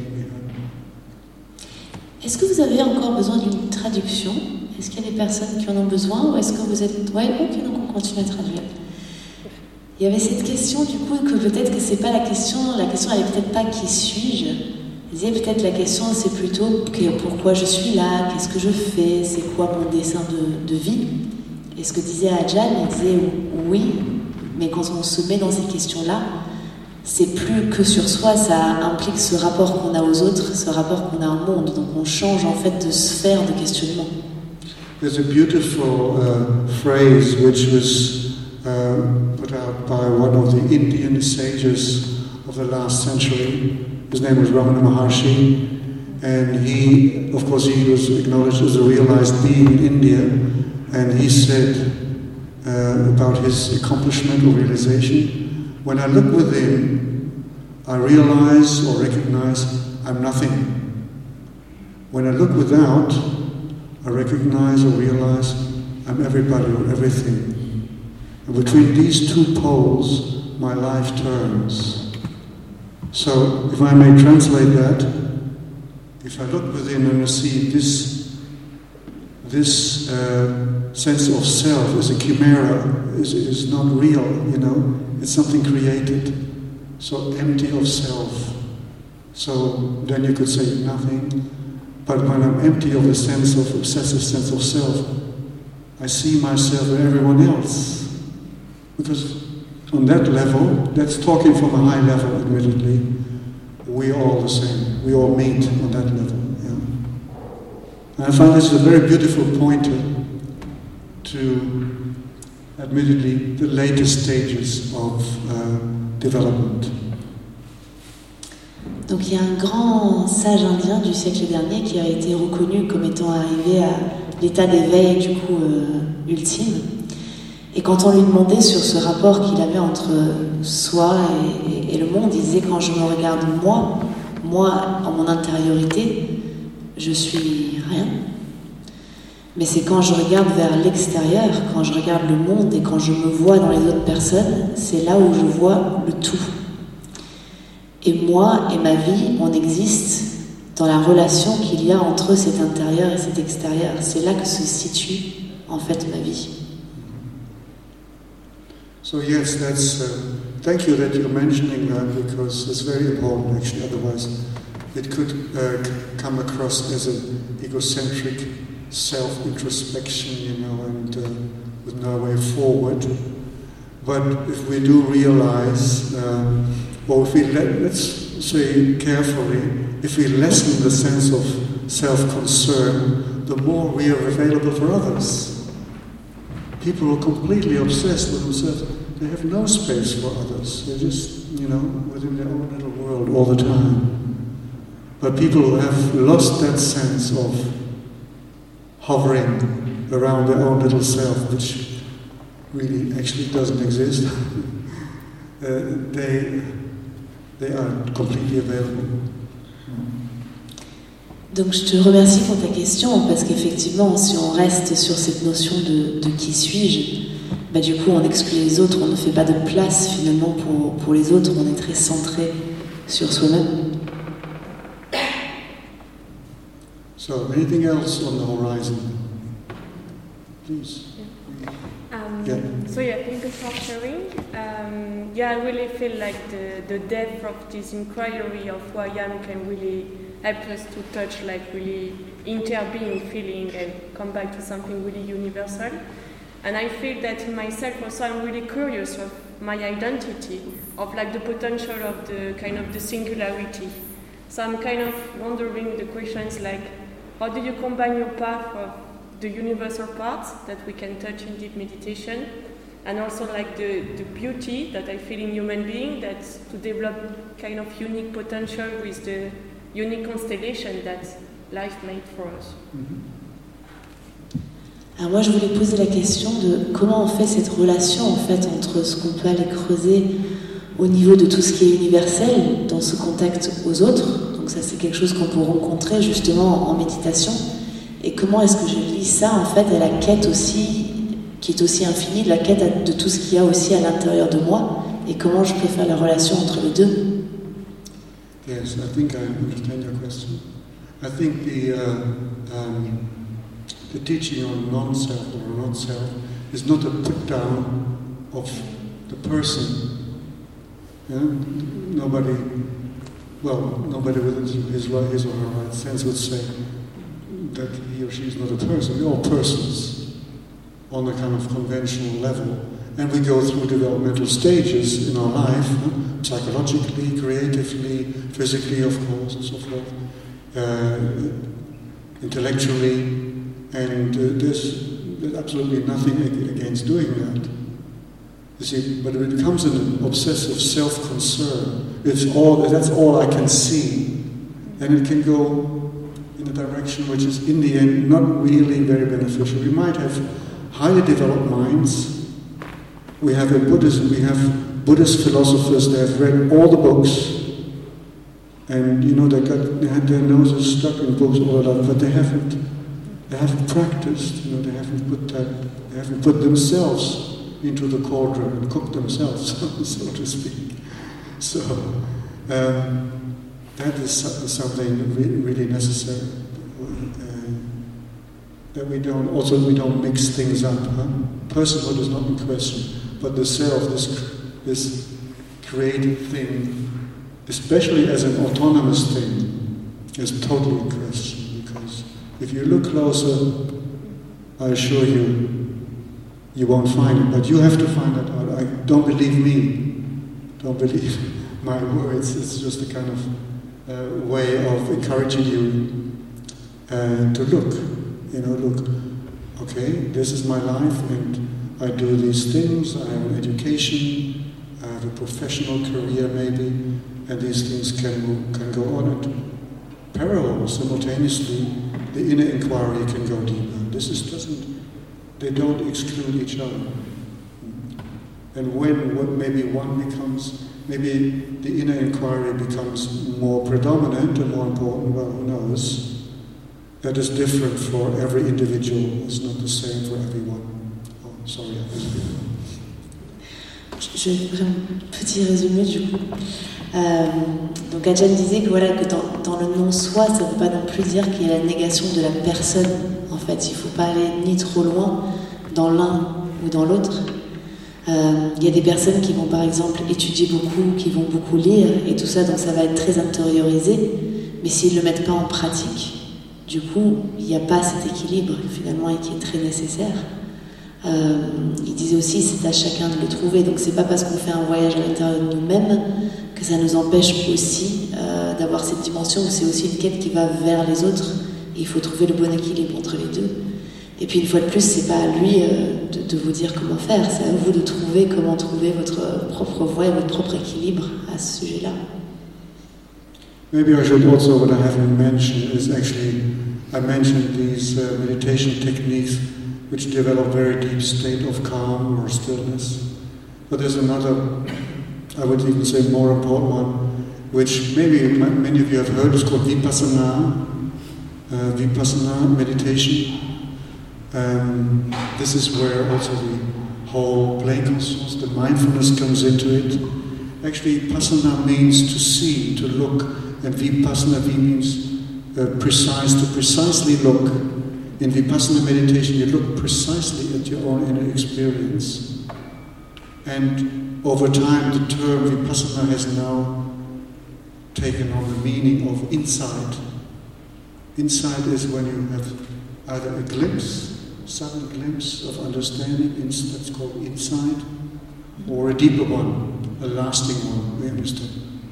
Est-ce que vous avez encore besoin d'une traduction? Est-ce qu'il y a des personnes qui en ont besoin ou est-ce que vous êtes... Ouais, ok, donc on continue à traduire. Il y avait cette question du coup que peut-être que c'est pas la question, la question elle est peut-être pas qui suis-je. Il disait peut-être la question c'est plutôt okay, pourquoi je suis là, qu'est-ce que je fais, c'est quoi mon dessin de, de vie. Et ce que disait Ajahn, il disait oui, mais quand on se met dans ces questions-là, c'est plus que sur soi, ça implique ce rapport qu'on a aux autres, ce rapport qu'on a au monde. Donc on change en fait de sphère de questionnement. There's a beautiful uh, phrase which was uh, put out by one of the Indian sages of the last century. His name was Ramana Maharshi, and he, of course, he was acknowledged as a realized being in India, and he said uh, about his accomplishment or realization, when I look within, I realize or recognize I'm nothing. When I look without, I recognize or realize I'm everybody or everything. And between these two poles, my life turns. So, if I may translate that, if I look within and I see this, this uh, sense of self as a chimera, is, is not real, you know, it's something created, so empty of self. So then you could say nothing, but when I'm empty of the sense of, obsessive sense of self, I see myself and everyone else. Because on that level, that's talking from a high level, admittedly, we're all the same. We all meet on that level. Yeah. And I find this is a very beautiful pointer to, admittedly, the later stages of uh, development. Donc il y a un grand sage indien du siècle dernier qui a été reconnu comme étant arrivé à l'état d'éveil du coup euh, ultime. Et quand on lui demandait sur ce rapport qu'il avait entre soi et, et, et le monde, il disait quand je me regarde moi, moi en mon intériorité, je suis rien. Mais c'est quand je regarde vers l'extérieur, quand je regarde le monde et quand je me vois dans les autres personnes, c'est là où je vois le tout. Et moi et ma vie, on existe dans la relation qu'il y a entre cet intérieur et cet extérieur. C'est là que se situe en fait ma vie. So yes, that's. Uh, thank you that you're mentioning that because it's very important. Actually, otherwise, it could uh, come across as an egocentric self-introspection, you know, and uh, with no way forward. But if we do realize, uh, or if we let, let's say carefully, if we lessen the sense of self-concern, the more we are available for others. People are completely obsessed with themselves. They have no space for others. They're just, you know, within their own little world all the time. But people who have lost that sense of hovering around their own little self, which really actually doesn't exist, uh, they, they are completely available. Donc je te remercie pour ta question, parce qu'effectivement, si on reste sur cette notion de, de qui suis-je, bah du coup on exclut les autres, on ne fait pas de place finalement pour, pour les autres, on est très centré sur soi-même. So, anything else on the horizon? Please. Um, yeah. So yeah, thank you for sharing. Um, yeah, I really feel like the, the depth of this inquiry of who I am can really help us to touch like really interbeing feeling and come back to something really universal. And I feel that in myself also I'm really curious of my identity, of like the potential of the kind of the singularity. So I'm kind of wondering the questions like, how do you combine your path of the universal parts that we can touch in deep meditation, and also like the, the beauty that I feel in human being, that to develop kind of unique potential with the unique constellation that life made for us. Mm-hmm. Alors moi je voulais poser la question de comment on fait cette relation en fait entre ce qu'on peut aller creuser au niveau de tout ce qui est universel dans ce contact aux autres, donc ça c'est quelque chose qu'on peut rencontrer justement en méditation, et comment est-ce que je lis ça en fait à la quête aussi, qui est aussi infinie, de la quête de tout ce qu'il y a aussi à l'intérieur de moi, et comment je peux faire la relation entre les deux. Yes, I think I understand your question. I think the uh, um, the teaching on non-self or not-self is not a put-down of the person. Yeah? Nobody, well, nobody within his, his or her right sense would say that he or she is not a person. We're all persons on a kind of conventional level. And we go through developmental stages in our life, huh? Psychologically, creatively, physically, of course, and so forth, uh, intellectually, and uh, there's, there's absolutely nothing against doing that. You see, but when it becomes an obsessive self-concern, it's all, that's all I can see, and it can go in a direction which is, in the end, not really very beneficial. We might have highly developed minds. We have in Buddhism, we have Buddhist philosophers, they have read all the books, and you know they got they had their noses stuck in books all their life, but they haven't they haven't practiced. You know, they haven't put that they haven't put themselves into the cauldron and cooked themselves, so to speak. So um, that is something really necessary. Uh, that we don't also we don't mix things up. Huh? Personhood is not in question, but the self, this this creative thing, especially as an autonomous thing, is totally in question. Because if you look closer, I assure you, you won't find it. But you have to find it out. I, don't believe me. Don't believe my words. It's just a kind of uh, way of encouraging you uh, to look. You know, look. Okay, this is my life, and I do these things. I have an education. I have a professional career, maybe, and these things can move, can go on and parallel, simultaneously. The inner inquiry can go deeper. This is doesn't. They don't exclude each other. And when what maybe one becomes, maybe the inner inquiry becomes more predominant and more important. Well, who knows? That is different for every individual. It's not the same for everyone. Oh, sorry, I was Je vais faire un petit résumé du coup. Euh, donc Ajahn disait que, voilà, que dans, dans le non-soi, ça ne veut pas non plus dire qu'il y a la négation de la personne. En fait, il ne faut pas aller ni trop loin dans l'un ou dans l'autre. Euh, il y a des personnes qui vont par exemple étudier beaucoup, qui vont beaucoup lire et tout ça, donc ça va être très intériorisé, mais s'ils ne le mettent pas en pratique, du coup, il n'y a pas cet équilibre finalement et qui est très nécessaire. Euh, il disait aussi c'est à chacun de le trouver, donc c'est pas parce qu'on fait un voyage à l'intérieur de nous-mêmes que ça nous empêche aussi euh, d'avoir cette dimension où c'est aussi une quête qui va vers les autres et il faut trouver le bon équilibre entre les deux. Et puis une fois de plus, c'est pas à lui euh, de, de vous dire comment faire, c'est à vous de trouver comment trouver votre propre voie et votre propre équilibre à ce sujet-là. Maybe I should also, what I haven't mentioned is actually, I mentioned these uh, meditation techniques which develop very deep state of calm or stillness. But there's another, I would even say more important one, which maybe many of you have heard, it's called Vipassana, uh, Vipassana meditation. Um, this is where also the whole play consciousness, the mindfulness comes into it. Actually, Passana means to see, to look, and Vipassana means uh, precise, to precisely look. In Vipassana meditation, you look precisely at your own inner experience. And over time, the term Vipassana has now taken on the meaning of insight. Insight is when you have either a glimpse, sudden glimpse of understanding, that's called insight, or a deeper one, a lasting one. We understand.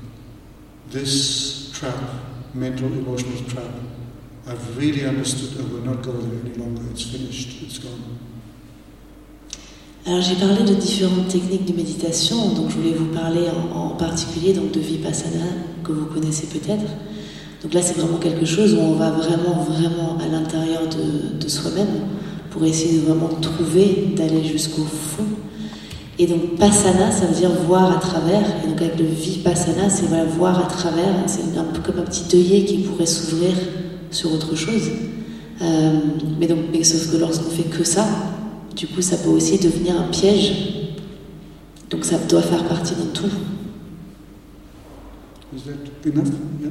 This trap, mental, emotional trap, I've really understood. I will not go there any longer. It's finished. It's gone. Alors j'ai parlé de différentes techniques de méditation, donc je voulais vous parler en, en particulier donc de Vipassana que vous connaissez peut-être. Donc là c'est vraiment quelque chose où on va vraiment vraiment à l'intérieur de, de soi-même pour essayer de vraiment trouver, d'aller jusqu'au fond. Et donc Passana, ça veut dire voir à travers. Et donc avec le Vipassana, c'est voilà, voir à travers. C'est un peu comme un petit œillet qui pourrait s'ouvrir sur autre chose. Euh, mais donc, mais sauf que lorsqu'on fait que ça, du coup, ça peut aussi devenir un piège. Donc ça doit faire partie d'un tout. Is that enough? Yeah.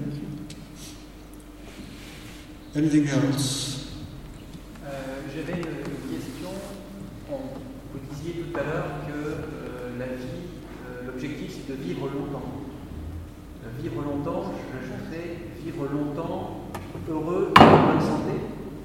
Anything else? Euh, J'avais une question. Vous disiez tout à l'heure que euh, la vie, euh, l'objectif c'est de vivre longtemps. De vivre longtemps, je ajouterais vivre longtemps, heureux et en bonne santé.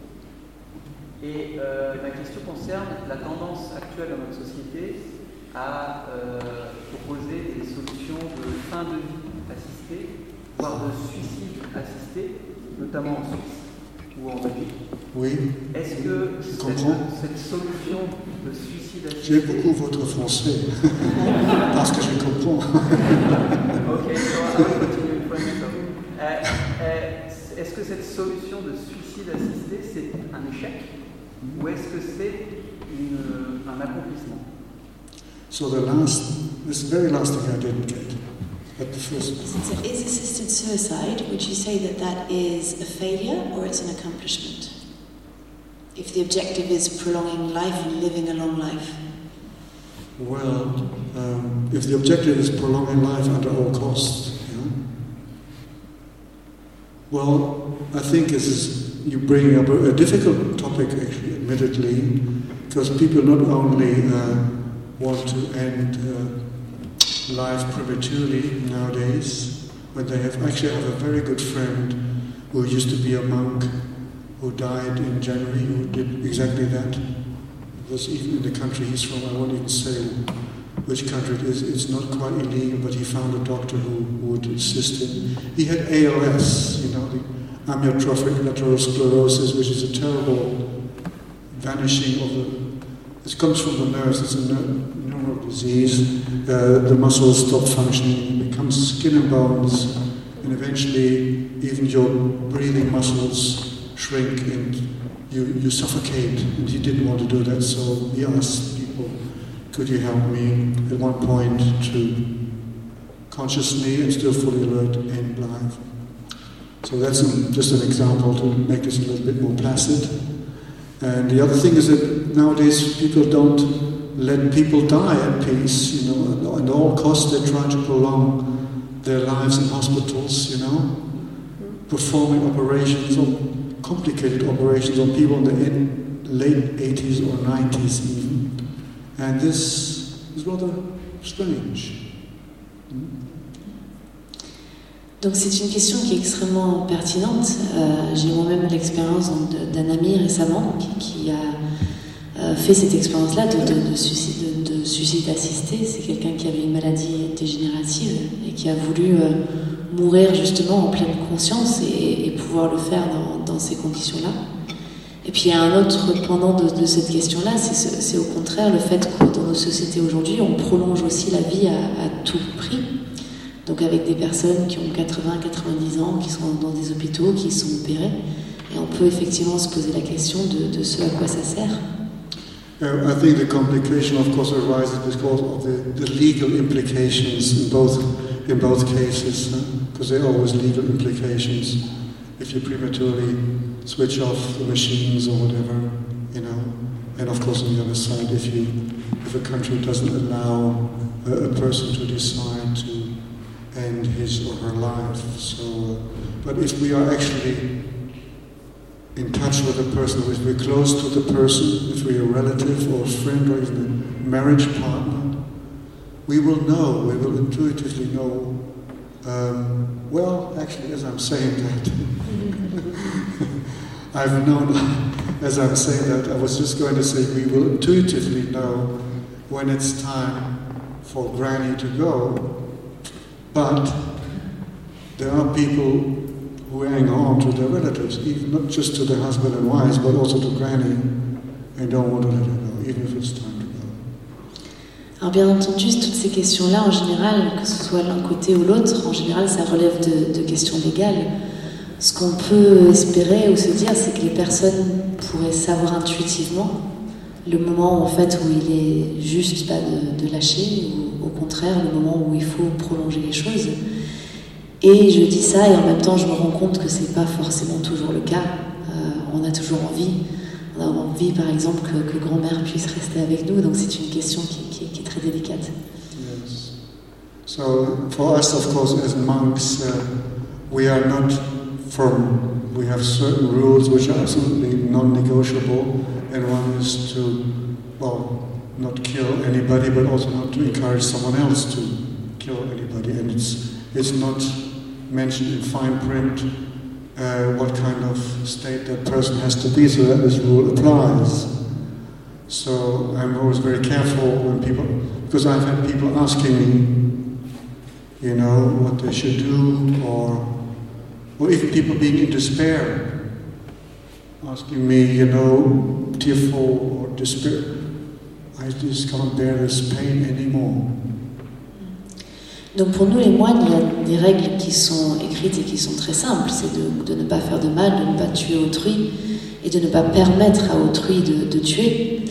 Et euh, ma question concerne la tendance actuelle dans notre société à euh, proposer des solutions de fin de vie assistée, voire de suicide assisté, notamment en Suisse ou en Belgique. Oui. Est-ce que cette, cette solution de suicide assisté... J'aime beaucoup votre français, parce que je comprends. Ok, so I will continue in French. So, euh, euh, est-ce que cette solution de suicide assisté, c'est un échec ou est-ce que c'est une, un accomplissement? So the last This is the very last thing I didn't get. At the first. So is assisted suicide, would you say that that is a failure or it's an accomplishment? If the objective is prolonging life and living a long life? Well, um, if the objective is prolonging life under all costs, you know, well, I think this is, you bring up a, a difficult topic, actually, admittedly, because people not only uh, want to end uh, life prematurely nowadays, but they have actually have a very good friend who used to be a monk, who died in January, who did exactly that. It was even in the country he's from, I won't even say which country it is, it's not quite illegal, but he found a doctor who, who would assist him. He had A L S, you know, the amyotrophic lateral sclerosis, which is a terrible vanishing of the, it comes from the nerves, it's a neural disease, uh, the muscles stop functioning, it becomes skin and bones, and eventually even your breathing muscles shrink and you, you suffocate, and he didn't want to do that, so he asked people, could you help me at one point to consciously and still fully alert end life? So that's a, just an example to make this a little bit more placid. And the other thing is that nowadays people don't let people die at peace, you know, at all costs they try to prolong their lives in hospitals, you know, performing operations on complicated operations on people in the in late eighties or nineties even. And this is rather strange. Mm? Donc c'est une question qui est extrêmement pertinente. Euh, j'ai moi-même l'expérience d'un ami récemment qui, qui a euh, fait cette expérience-là de, de, de, suicide, de, de suicide assisté. C'est quelqu'un qui avait une maladie dégénérative et qui a voulu euh, mourir justement en pleine conscience et, et pouvoir le faire dans, dans ces conditions-là. Et puis il y a un autre pendant de, de cette question-là, c'est, c'est au contraire le fait que dans nos sociétés aujourd'hui, on prolonge aussi la vie à, à tout prix. Donc avec des personnes qui ont quatre-vingts à quatre-vingt-dix ans, qui sont dans des hôpitaux, qui sont opérées. Et on peut effectivement se poser la question de, de ce à quoi ça sert. Uh, I think the complication, of course, arises because of the, the legal implications in both in both cases, because huh? there are always legal implications if you prematurely switch off the machines or whatever, you know. And of course, on the other side, if you if a country doesn't allow a, a person to decide to end his or her life, so. Uh, but if we are actually in touch with the person, if we're close to the person, if we're a relative or a friend or even a marriage partner, we will know, we will intuitively know, um, well, actually, as I'm saying that, I've known, as I'm saying that, I was just going to say we will intuitively know when it's time for Granny to go, but there are people who hang on to their relatives, even not just to their husband and wives, but also to Granny, and don't want to let her go, even if it's time to go. Alors bien entendu, toutes ces questions-là, en général, que ce soit l'un côté ou l'autre, en général, ça relève de, de questions légales. Ce qu'on peut espérer ou se dire, c'est que les personnes pourraient savoir intuitivement le moment en fait où il est juste pas de, de lâcher, ou au contraire le moment où il faut prolonger les choses. Et je dis ça et en même temps je me rends compte que c'est pas forcément toujours le cas. Euh, on a toujours envie, on a envie par exemple que, que grand-mère puisse rester avec nous, donc c'est une question qui, qui, qui est très délicate. Yes. So for us, of course, as monks, uh, we are not from, we have certain rules which are absolutely non-negotiable, and one is to, well, not kill anybody, but also not to encourage someone else to kill anybody, and it's it's not mentioned in fine print uh, what kind of state that person has to be, so that this rule applies. So I'm always very careful when people, because I've had people asking me, you know, what they should do, or or even people being in despair, asking me, you know, tearful or despair, I just can't bear this pain anymore. Donc pour nous les moines, il y a des règles qui sont écrites et qui sont très simples. C'est de, de ne pas faire de mal, de ne pas tuer autrui et de ne pas permettre à autrui de, de tuer.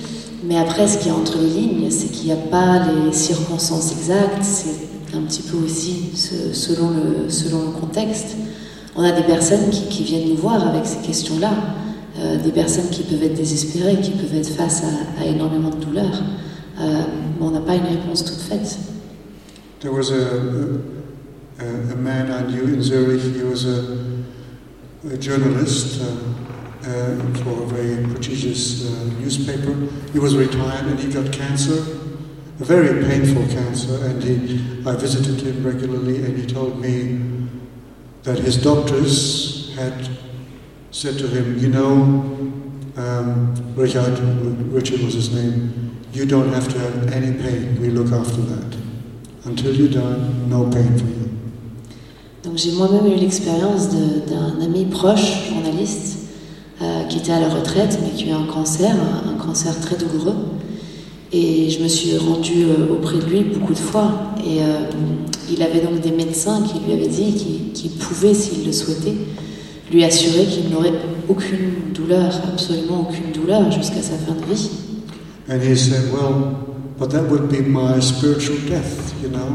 Mais après, ce qui est entre les lignes, c'est qu'il n'y a pas les circonstances exactes, c'est un petit peu aussi ce, selon, le, selon le contexte. On a des personnes qui, qui viennent nous voir avec ces questions-là, euh, des personnes qui peuvent être désespérées, qui peuvent être face à, à énormément de douleurs, euh, mais on n'a pas une réponse toute faite. There was a, a, a man I knew in Zurich. He was a, a journalist uh, uh, for a very prestigious uh, newspaper. He was retired and he got cancer, a very painful cancer, and he, I visited him regularly and he told me that his doctors had said to him, you know, um, Richard, Richard was his name, you don't have to have any pain, we look after that. Until you die, no pain for you. Donc j'ai moi-même eu l'expérience de, d'un ami proche, journaliste, euh, qui était à la retraite, mais qui a eu un cancer, un, un cancer très douloureux. Et je me suis rendue euh, auprès de lui beaucoup de fois. Et euh, il avait donc des médecins qui lui avaient dit qu'il, qu'il pouvait, s'il le souhaitait, lui assurer qu'il n'aurait aucune douleur, absolument aucune douleur, jusqu'à sa fin de vie. And he said, well, but that would be my spiritual death, you know.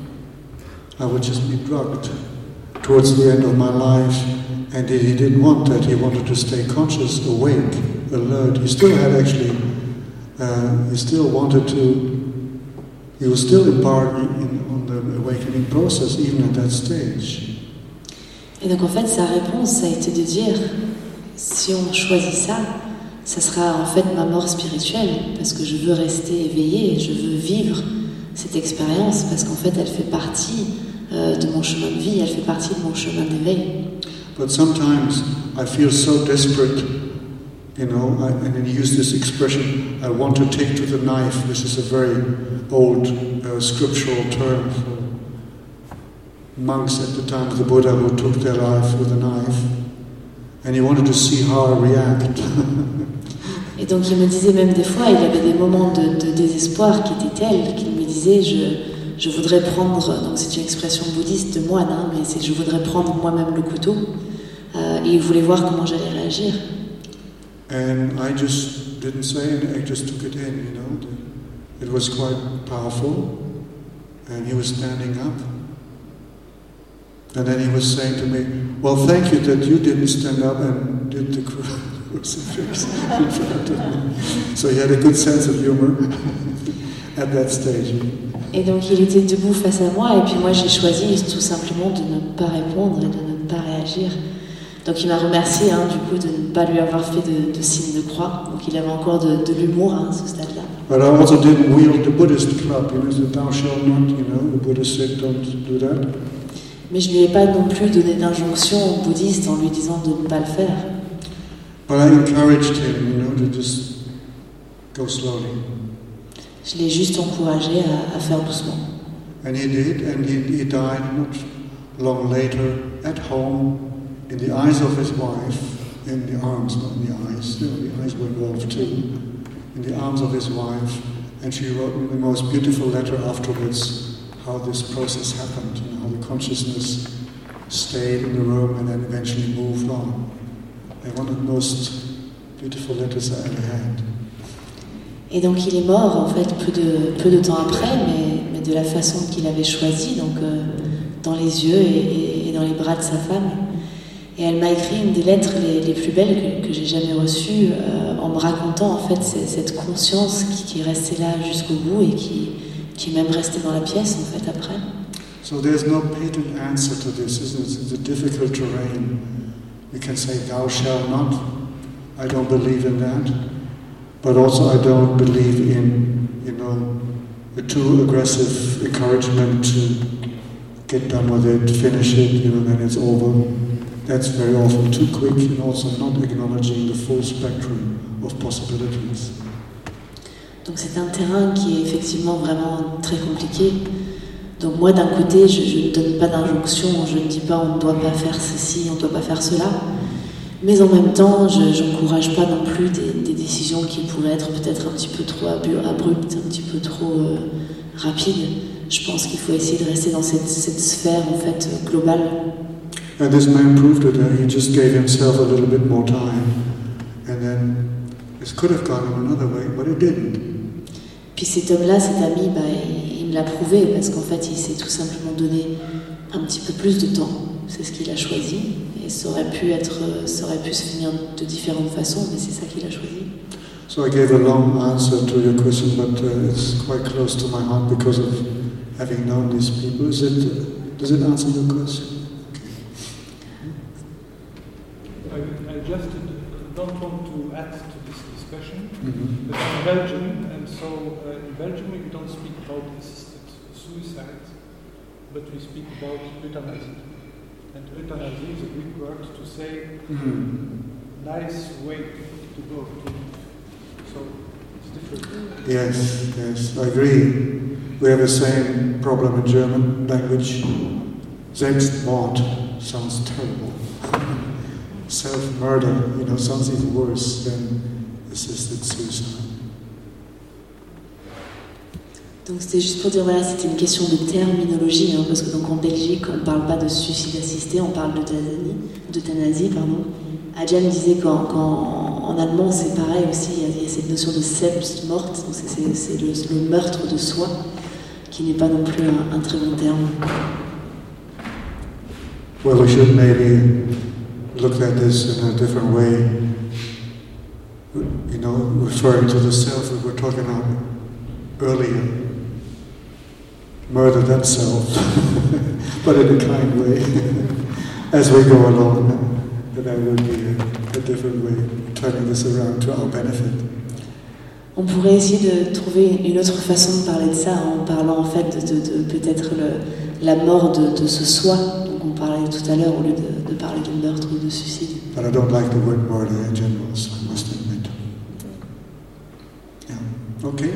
I would just be drugged towards the end of my life. And he didn't want that. He wanted to stay conscious, awake, alert. He still had actually, uh, he still wanted to, he was still embarked in, on the awakening process, even at that stage. Et donc en fait, sa réponse, ça a été de dire, si on choisit ça, ça sera en fait ma mort spirituelle, parce que je veux rester éveillée, je veux vivre cette expérience, parce qu'en fait, elle fait partie euh, de mon chemin de vie, elle fait partie de mon chemin d'éveil. But sometimes I feel so desperate, you know, I, and then he used this expression, I want to take to the knife, which is a very old uh, scriptural term for monks at the time of the Buddha who took their life with a knife, and he wanted to see how I react. Et donc il me disait même des fois, il avait des moments de, de désespoir qui étaient tels qu'il me disait, je, je voudrais prendre, donc c'est une expression bouddhiste de moine, hein, mais c'est je voudrais prendre moi-même le couteau, euh, et il voulait voir comment j'allais réagir. And I just didn't say anything, I just took it in, you know. It was quite powerful, and he was standing up. And then he was saying to me, well, thank you that you didn't stand up and did the crucifix in front of me. So he had a good sense of humor at that stage. Et donc il était debout face à moi, et puis moi j'ai choisi tout simplement de ne pas répondre et de ne pas réagir. Donc il m'a remercié hein, du coup de ne pas lui avoir fait de, de signe de croix. Donc il avait encore de, de l'humour hein, à ce stade-là. But I also didn't wield the Buddhist club, you know, so thou shalt not, you know, the Buddha said don't do that. Mais je ne lui ai pas non plus donné d'injonction au bouddhiste en lui disant de ne pas le faire. But I encouraged him, you know, to just go slowly. Je l'ai juste encouragé à, à faire doucement. And he did, and he, he died not long later at home, in the eyes of his wife, in the arms, not in the eyes, you know, the eyes were involved too, in the arms of his wife, and she wrote me the most beautiful letter afterwards, how this process happened, you know, how the consciousness stayed in the room and then eventually moved on. And one of the most beautiful letters I ever had. Et donc il est mort en fait peu de, peu de temps après, mais, mais de la façon qu'il avait choisi, donc euh, dans les yeux et, et, et dans les bras de sa femme. Et elle m'a écrit une des lettres les, les plus belles que, que j'ai jamais reçues, euh, en me racontant en fait cette conscience qui, qui est restée là jusqu'au bout et qui, qui est même restée dans la pièce en fait après. So there's no patent answer to this, isn't it? It's a difficult terrain. We can say, thou shalt not. I don't believe in that. But also I don't believe in, you know, a too aggressive encouragement to get done with it, finish it, you know, then it's over. That's very often too quick and also not acknowledging the full spectrum of possibilities. Donc c'est un terrain qui est effectivement vraiment très compliqué. Donc moi d'un côté je, je ne donne pas d'injonction, je ne dis pas on ne doit pas faire ceci, on ne doit pas faire cela. Mais en même temps, je n'encourage pas non plus des, des décisions qui pourraient être peut-être un petit peu trop abruptes, un petit peu trop euh, rapides. Je pense qu'il faut essayer de rester dans cette, cette sphère en fait globale. And this man proved it. Uh, he just gave himself a little bit more time, and then it could have gone in another way, but but it didn't. Puis cet homme-là, cet ami, bah, il, il me l'a prouvé parce qu'en fait, il s'est tout simplement donné un petit peu plus de temps. C'est ce qu'il a choisi. Et ça aurait pu être, ça aurait pu se finir de différentes façons, mais c'est ça qu'il a choisi. So I gave a long answer to your question, but uh, it's quite close to my heart because of having known these people. Is it, uh, does it answer your question? I, I just don't want to add to this discussion, Mm-hmm. but I'm Belgian, and so uh, in Belgium we don't speak about assisted suicide, but we speak about euthanasia. And euthanasia is a Greek word to say Mm-hmm. nice way to go to. So it's different. Yes, yes, I agree. We have the same problem in German language. Selbstmord sounds terrible. Self-murder, you know, sounds even worse than assisted suicide. Donc c'était juste pour dire, voilà, c'était une question de terminologie, hein, parce que donc en Belgique, on ne parle pas de suicide assisté, on parle d'euthanasie, d'euthanasie, pardon. Adjan disait qu'en, qu'en en allemand, c'est pareil aussi, il y, a, il y a cette notion de Selbstmord, donc c'est, c'est, c'est le, le meurtre de soi, qui n'est pas non plus un, un très bon terme. Well, we should maybe look at this in a different way, you know, referring to the self we were talking about earlier. Murder that self, but in a kind way, as we go along. That would be a, a different way, turning this around to our benefit. On pourrait essayer de trouver une autre façon de parler de ça, en parlant en fait de, de, de peut-être le, la mort de, de ce soi, dont on parlait tout à l'heure, au lieu de, de parler de meurtre ou de suicide. But I don't like the word murder in general, so I must admit. Yeah. Okay.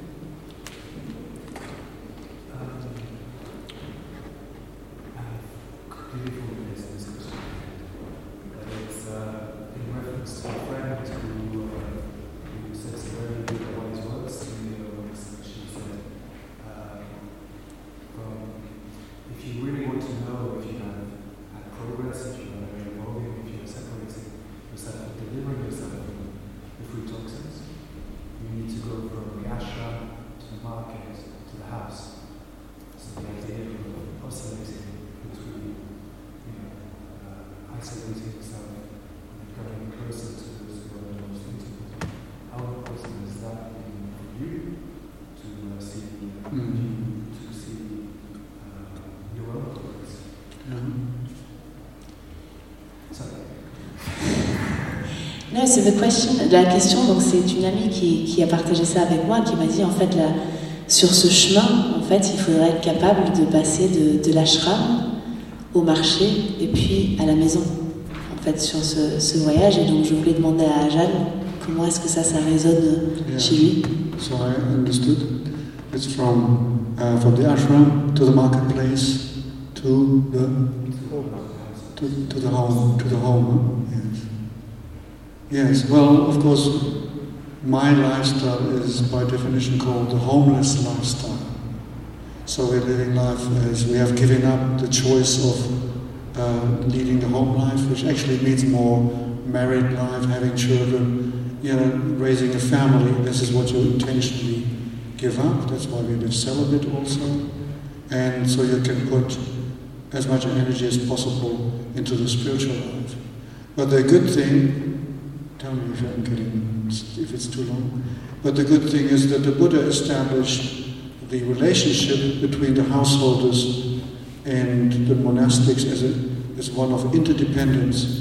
No, so the question, la question, donc c'est une amie qui, qui a partagé ça avec moi, qui m'a dit en fait là, sur ce chemin, en fait, il faudrait être capable de passer de, de l'ashram au marché et puis à la maison, en fait, sur ce, ce voyage. Et donc je voulais demander à Ajahn comment est-ce que ça, ça résonne yeah. chez lui. So I understood. It's from uh, from the ashram to the marketplace to the to, to the home to the home. Yes. Yes, well, of course, my lifestyle is by definition called the homeless lifestyle. So we're living life as we have given up the choice of uh, leading the home life, which actually means more married life, having children, you know, raising a family. This is what you intentionally give up. That's why we live celibate also. And so you can put as much energy as possible into the spiritual life. But the good thing, tell me if I'm getting, if it's too long. But the good thing is that the Buddha established the relationship between the householders and the monastics as, a, as one of interdependence.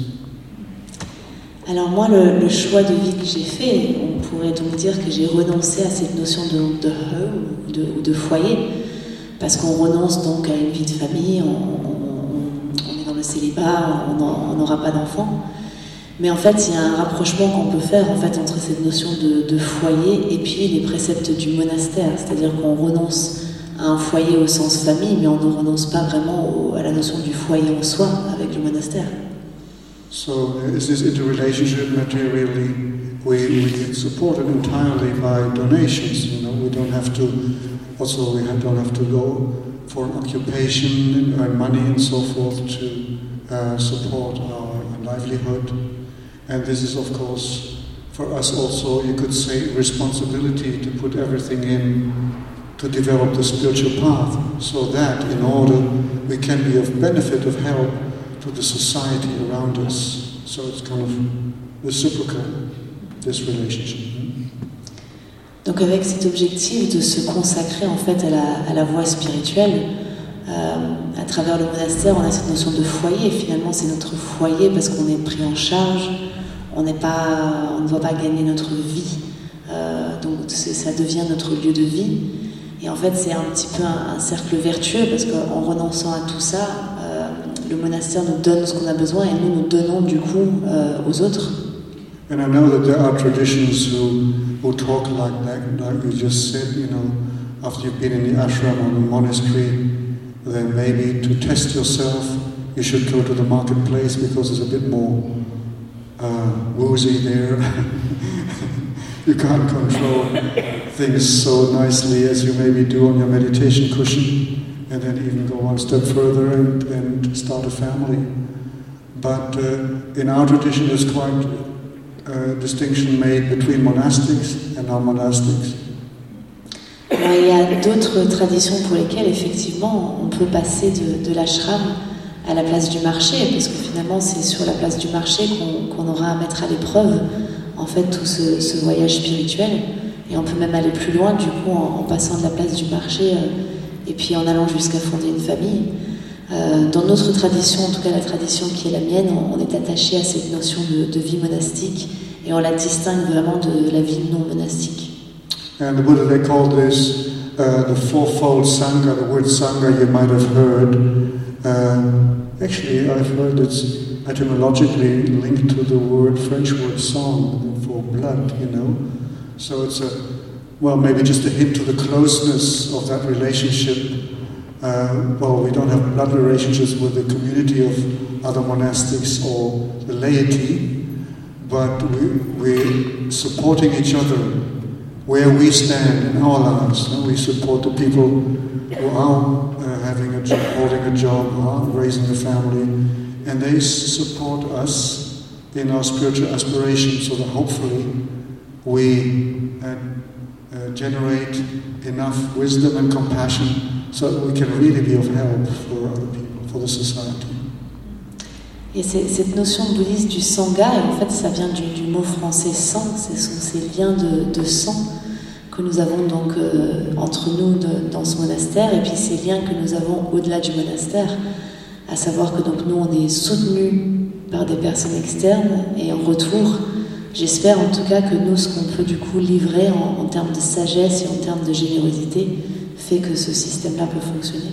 Alors moi, le, le choix de vie que j'ai fait, on pourrait donc dire que j'ai renoncé à cette notion de, de home, de, de foyer, parce qu'on renonce donc à une vie de famille, on, on, on est dans le célibat, on n'aura pas d'enfants. Mais en fait, il y a un rapprochement qu'on peut faire en fait, entre cette notion de, de foyer et puis les préceptes du monastère. C'est-à-dire qu'on renonce à un foyer au sens famille, mais on ne renonce pas vraiment au, à la notion du foyer en soi avec le monastère. So is this interrelationship materially we, we get supported entirely by donations? You know, we don't have to, also we don't have to go for an occupation and earn money and so forth to uh, support our livelihood. And this is, of course, for us also, you could say, responsibility to put everything in to develop the spiritual path, so that in order we can be of benefit, of help to the society around us. So it's kind of reciprocal, this relationship. Donc avec cet objectif de se consacrer en fait à la, à la voie spirituelle, euh, à travers le monastère, on a cette notion de foyer. Finalement, c'est notre foyer parce qu'on est pris en charge, on n'est pas, on ne doit pas gagner notre vie, euh, donc ça devient notre lieu de vie. Et en fait, c'est un petit peu un, un cercle vertueux parce qu'en renonçant à tout ça, euh, le monastère nous donne ce qu'on a besoin et nous nous donnons du coup euh, aux autres. And I know that there are traditions who, who talk like that, like you just said, you know, after you've been in the ashram or the monastery, then maybe to test yourself, you should go to the marketplace because it's a bit more uh, woozy there. You can't control things so nicely as you maybe do on your meditation cushion, and then even go one step further and, and start a family. But uh, in our tradition, there's quite a distinction made between monastics and non-monastics. Alors, il y a d'autres traditions pour lesquelles effectivement on peut passer de, de l'ashram à la place du marché, parce que finalement c'est sur la place du marché qu'on, qu'on aura à mettre à l'épreuve en fait tout ce, ce voyage spirituel, et on peut même aller plus loin du coup en, en passant de la place du marché euh, et puis en allant jusqu'à fonder une famille. Euh, dans notre tradition, en tout cas la tradition qui est la mienne, on, on est attaché à cette notion de, de vie monastique et on la distingue vraiment de la vie non monastique. And the Buddha, they called this uh, the fourfold Sangha. The word Sangha you might have heard. Um, actually, I've heard it's etymologically linked to the word, French word song, for blood, you know. So it's a, well, maybe just a hint to the closeness of that relationship. Uh, well, we don't have blood relationships with the community of other monastics or the laity, but we, we're supporting each other where we stand in our lives. No? We support the people who are uh, having a job, holding a job, who are raising a family, and they support us in our spiritual aspirations, so that hopefully we uh, uh, generate enough wisdom and compassion so that we can really be of help for other people, for the society. Et c'est, cette notion bouddhiste du sangha, en fait, ça vient du, du mot français sang, ce sont ces liens de, de sang que nous avons donc euh, entre nous de, dans ce monastère, et puis ces liens que nous avons au-delà du monastère, à savoir que donc nous on est soutenus par des personnes externes, et en retour, j'espère en tout cas que nous, ce qu'on peut du coup livrer en, en termes de sagesse et en termes de générosité, fait que ce système-là peut fonctionner.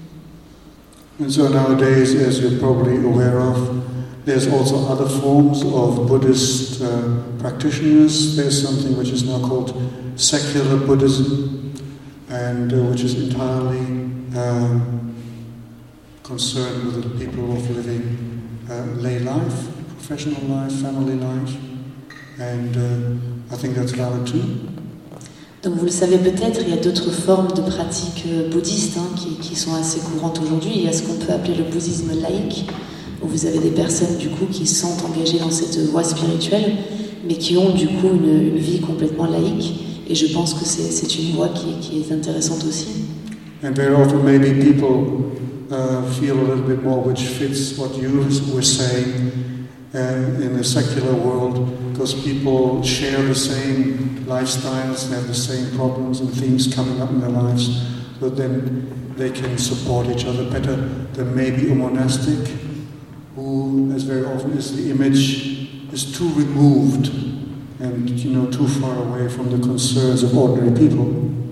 And so nowadays, as you're probably aware of, there's also other forms of Buddhist uh, practitioners. There's something which is now called secular Buddhism, and uh, which is entirely um, concerned with the people of living uh, lay life, professional life, family life, and uh, I think that's valid too. Donc vous le savez peut-être, il y a d'autres formes de pratiques bouddhistes hein, qui, qui sont assez courantes aujourd'hui. Il y a ce qu'on peut appeler le bouddhisme laïque, où vous avez des personnes du coup qui sont engagées dans cette voie spirituelle, mais qui ont du coup une, une vie complètement laïque. Et je pense que c'est, c'est une voie qui, qui est intéressante aussi. And very often maybe people uh, feel a little bit more which fits what you were saying uh, in the secular world, because people share the same lifestyles, they have the same problems and things coming up in their lives, but then they can support each other better than maybe a monastic, who, as very often is the image, is too removed and, you know, too far away from the concerns of ordinary people.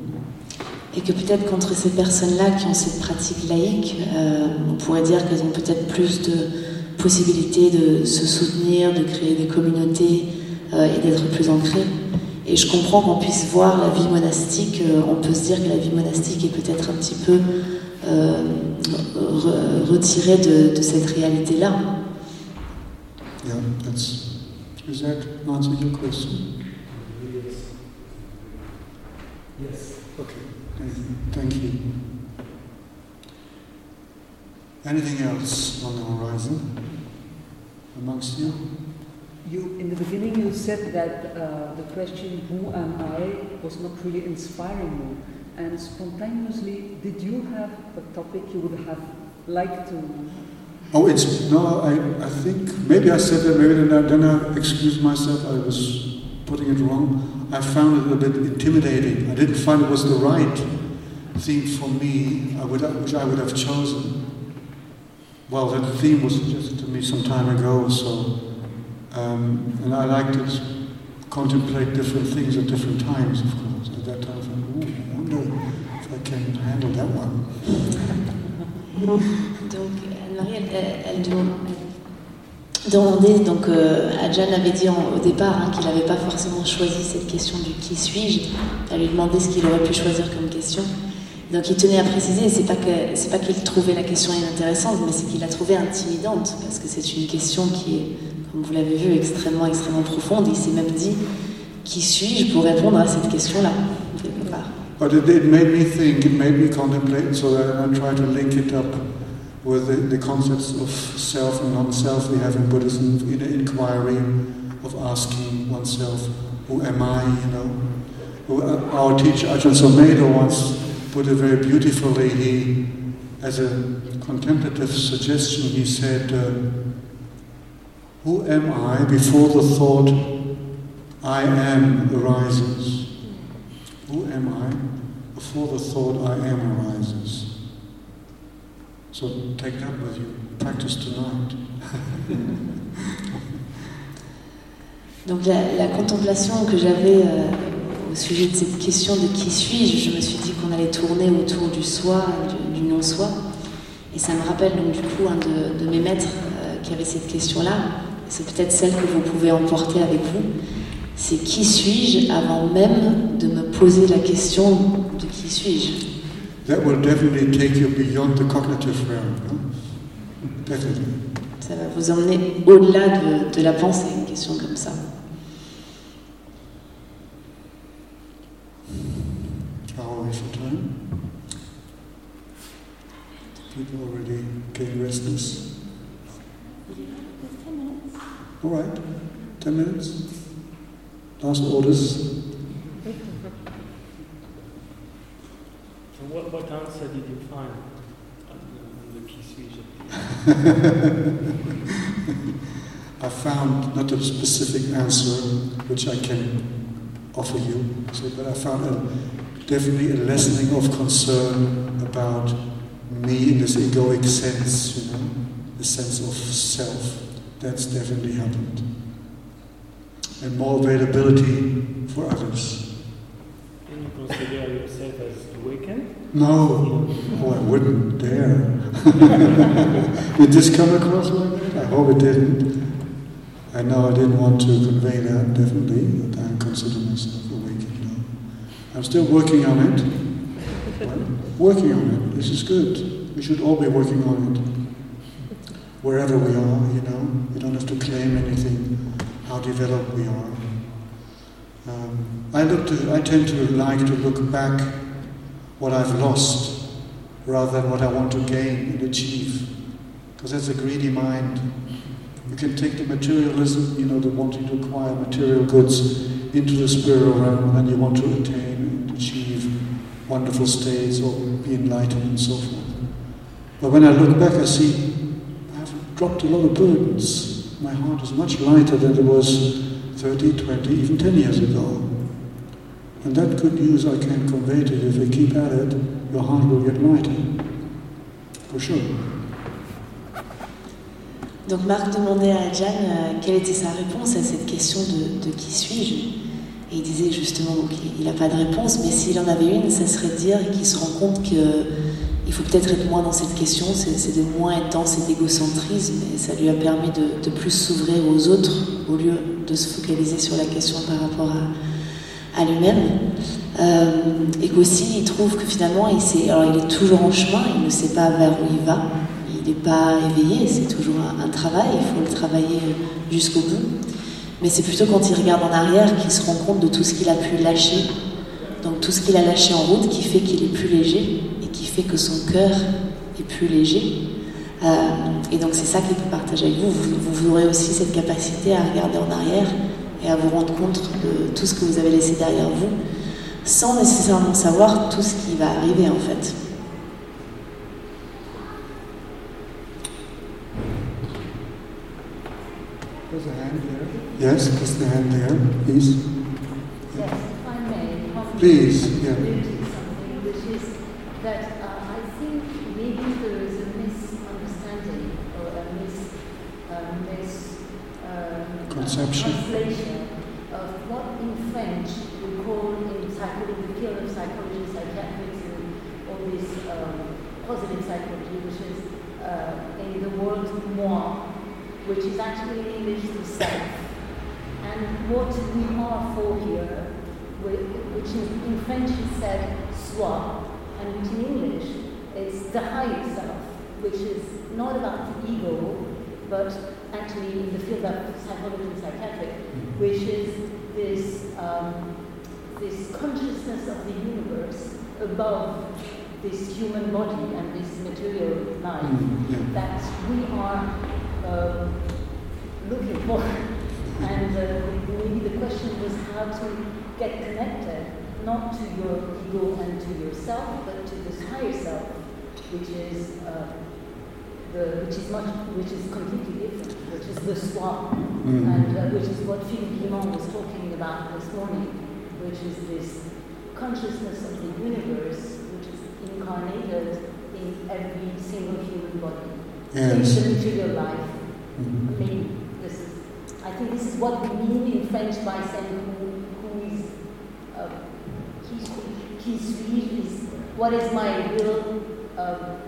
Et que peut-être qu'entre ces personnes-là qui ont cette pratique laïque, euh, on pourrait dire qu'elles ont peut-être plus de possibilités de se soutenir, de créer des communautés euh, et d'être plus ancrées. Et je comprends qu'on puisse voir la vie monastique, euh, on peut se dire que la vie monastique est peut-être un petit peu euh, re- retirée de, de cette réalité-là. Yeah, that's, does that answer your question? Yes. Okay, thank you. Thank you. Anything else on the horizon amongst you? you, in the beginning you said that uh, the question, who am I, was not really inspiring you. And spontaneously, did you have a topic you would have liked to... Oh, it's, no, I, I think, maybe I said that, maybe then I, then I excused myself, I was putting it wrong. I found it a bit intimidating. I didn't find it was the right theme for me, I would, which I would have chosen. Well, that theme was suggested to me some time ago, so, um, and I like to contemplate different things at different times, of course. At that time, I thought, ooh, I wonder if I can handle that one. Donc, Anne-Marie, elle, elle, elle demandait, donc euh, Ajahn avait dit en, au départ hein, qu'il n'avait pas forcément choisi cette question du qui suis-je. Elle lui demandait ce qu'il aurait pu choisir comme question. Donc il tenait à préciser, c'est pas que c'est pas qu'il trouvait la question inintéressante, mais c'est qu'il la trouvait intimidante, parce que c'est une question qui est, comme vous l'avez vu, extrêmement, extrêmement profonde. Il s'est même dit, qui suis-je pour répondre à cette question-là, quelque part. But it, it made me think, it made me contemplate, so that I try to link it up with the, the concepts of self and non-self we have in Buddhism, in an inquiry of asking oneself, who am I, you know? Who, uh, our teacher Ajahn Sumedho once put it very beautifully. He, as a contemplative suggestion, he said, uh, who am I before the thought I am arises? Who am I before the thought I am arises? So take that with you. Practice tonight. Donc la, la contemplation que j'avais euh, au sujet de cette question de qui suis-je, je me suis dit qu'on allait tourner autour du soi, du, du non-soi. Et ça me rappelle donc du coup un de, de mes maîtres euh, qui avait cette question-là. C'est peut-être celle que vous pouvez emporter avec vous. C'est qui suis-je avant même de me poser la question de qui suis-je. That will definitely take you beyond the cognitive realm. No? Definitely. Ça va vous emmener au-delà de, de la pensée, une question comme ça. How are we for time? People already getting restless. ten minutes. All right, ten minutes. Last orders. So what, what answer did you find on the, on the key switch? I found not a specific answer which I can offer you, so, but I found a, definitely a lessening of concern about me in this egoic sense, you know, the sense of self. That's definitely happened. And more availability for others. Can you consider yourself as awakened? No, oh, I wouldn't dare. Did this come across like that? I hope it didn't. I know I didn't want to convey that, definitely, but I consider myself awakened now. I'm still working on it. Well, working on it, this is good. We should all be working on it. Wherever we are, you know, we don't have to claim anything, how developed we are. Um, I look to, I tend to like to look back what I've lost rather than what I want to gain and achieve, because that's a greedy mind. You can take the materialism, you know, the wanting to acquire material goods into the spiritual realm, and then you want to attain and achieve wonderful states or be enlightened and so forth. But when I look back, I see I've dropped a lot of burdens. My heart is much lighter than it was thirty, twenty, even ten years ago. And that good news I can convey to you. If you keep at it, your heart will get lighter. For sure. Donc Marc demandait à Ajahn euh, quelle était sa réponse à cette question de, de qui suis-je. Et il disait justement qu'il n'a pas de réponse, mais s'il en avait une, ça serait de dire qu'il se rend compte qu'il faut peut-être être moins dans cette question, c'est, c'est de moins être dans cet égocentrisme, et ça lui a permis de, de plus s'ouvrir aux autres au lieu de se focaliser sur la question par rapport à, à lui-même. Euh, et qu'aussi il trouve que finalement il, sait, alors il est toujours en chemin, il ne sait pas vers où il va, il n'est pas éveillé, c'est toujours un, un travail, il faut le travailler jusqu'au bout. Mais c'est plutôt quand il regarde en arrière qu'il se rend compte de tout ce qu'il a pu lâcher, donc tout ce qu'il a lâché en route qui fait qu'il est plus léger et qui fait que son cœur est plus léger. Euh, et donc c'est ça qu'il peut partager avec vous. vous. Vous aurez aussi cette capacité à regarder en arrière et à vous rendre compte de tout ce que vous avez laissé derrière vous, sans nécessairement savoir tout ce qui va arriver en fait. There's a hand there. Yes, there's the hand there, please. Yes, if I may. Possibly Please, yeah. allude to something, which is that uh, I think maybe there is a misunderstanding or a mis, uh, mis um, Conception. translation of what in French we call in psychology, the field of psychology, psychiatrics, and all this um, positive psychology, which is uh, in the word moi, which is actually in English the self. And what we are for here, which in, in French is said soi, and in English it's the higher self, which is not about the ego, but actually in the field of psychology and psychiatric, which is this, um, this consciousness of the universe above this human body and this material life Mm, yeah. that we are uh, looking for. And uh, maybe the question was how to get connected, not to your ego and to yourself, but to this higher self, which is uh, the which is much which is completely different, which is the soi, Mm. and uh, which is what Philippe Guimond was talking about this morning, which is this consciousness of the universe, which is incarnated in every single human body. Yes. In the material life. Mhm. I mean, this is, I think this is what we mean in French by saying who, who is, uh, qui, qui suis, is what is my real uh,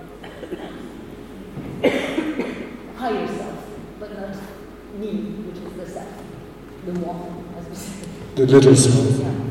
higher self, but not me, which is the self, the moi, as we say. The little self. Yeah.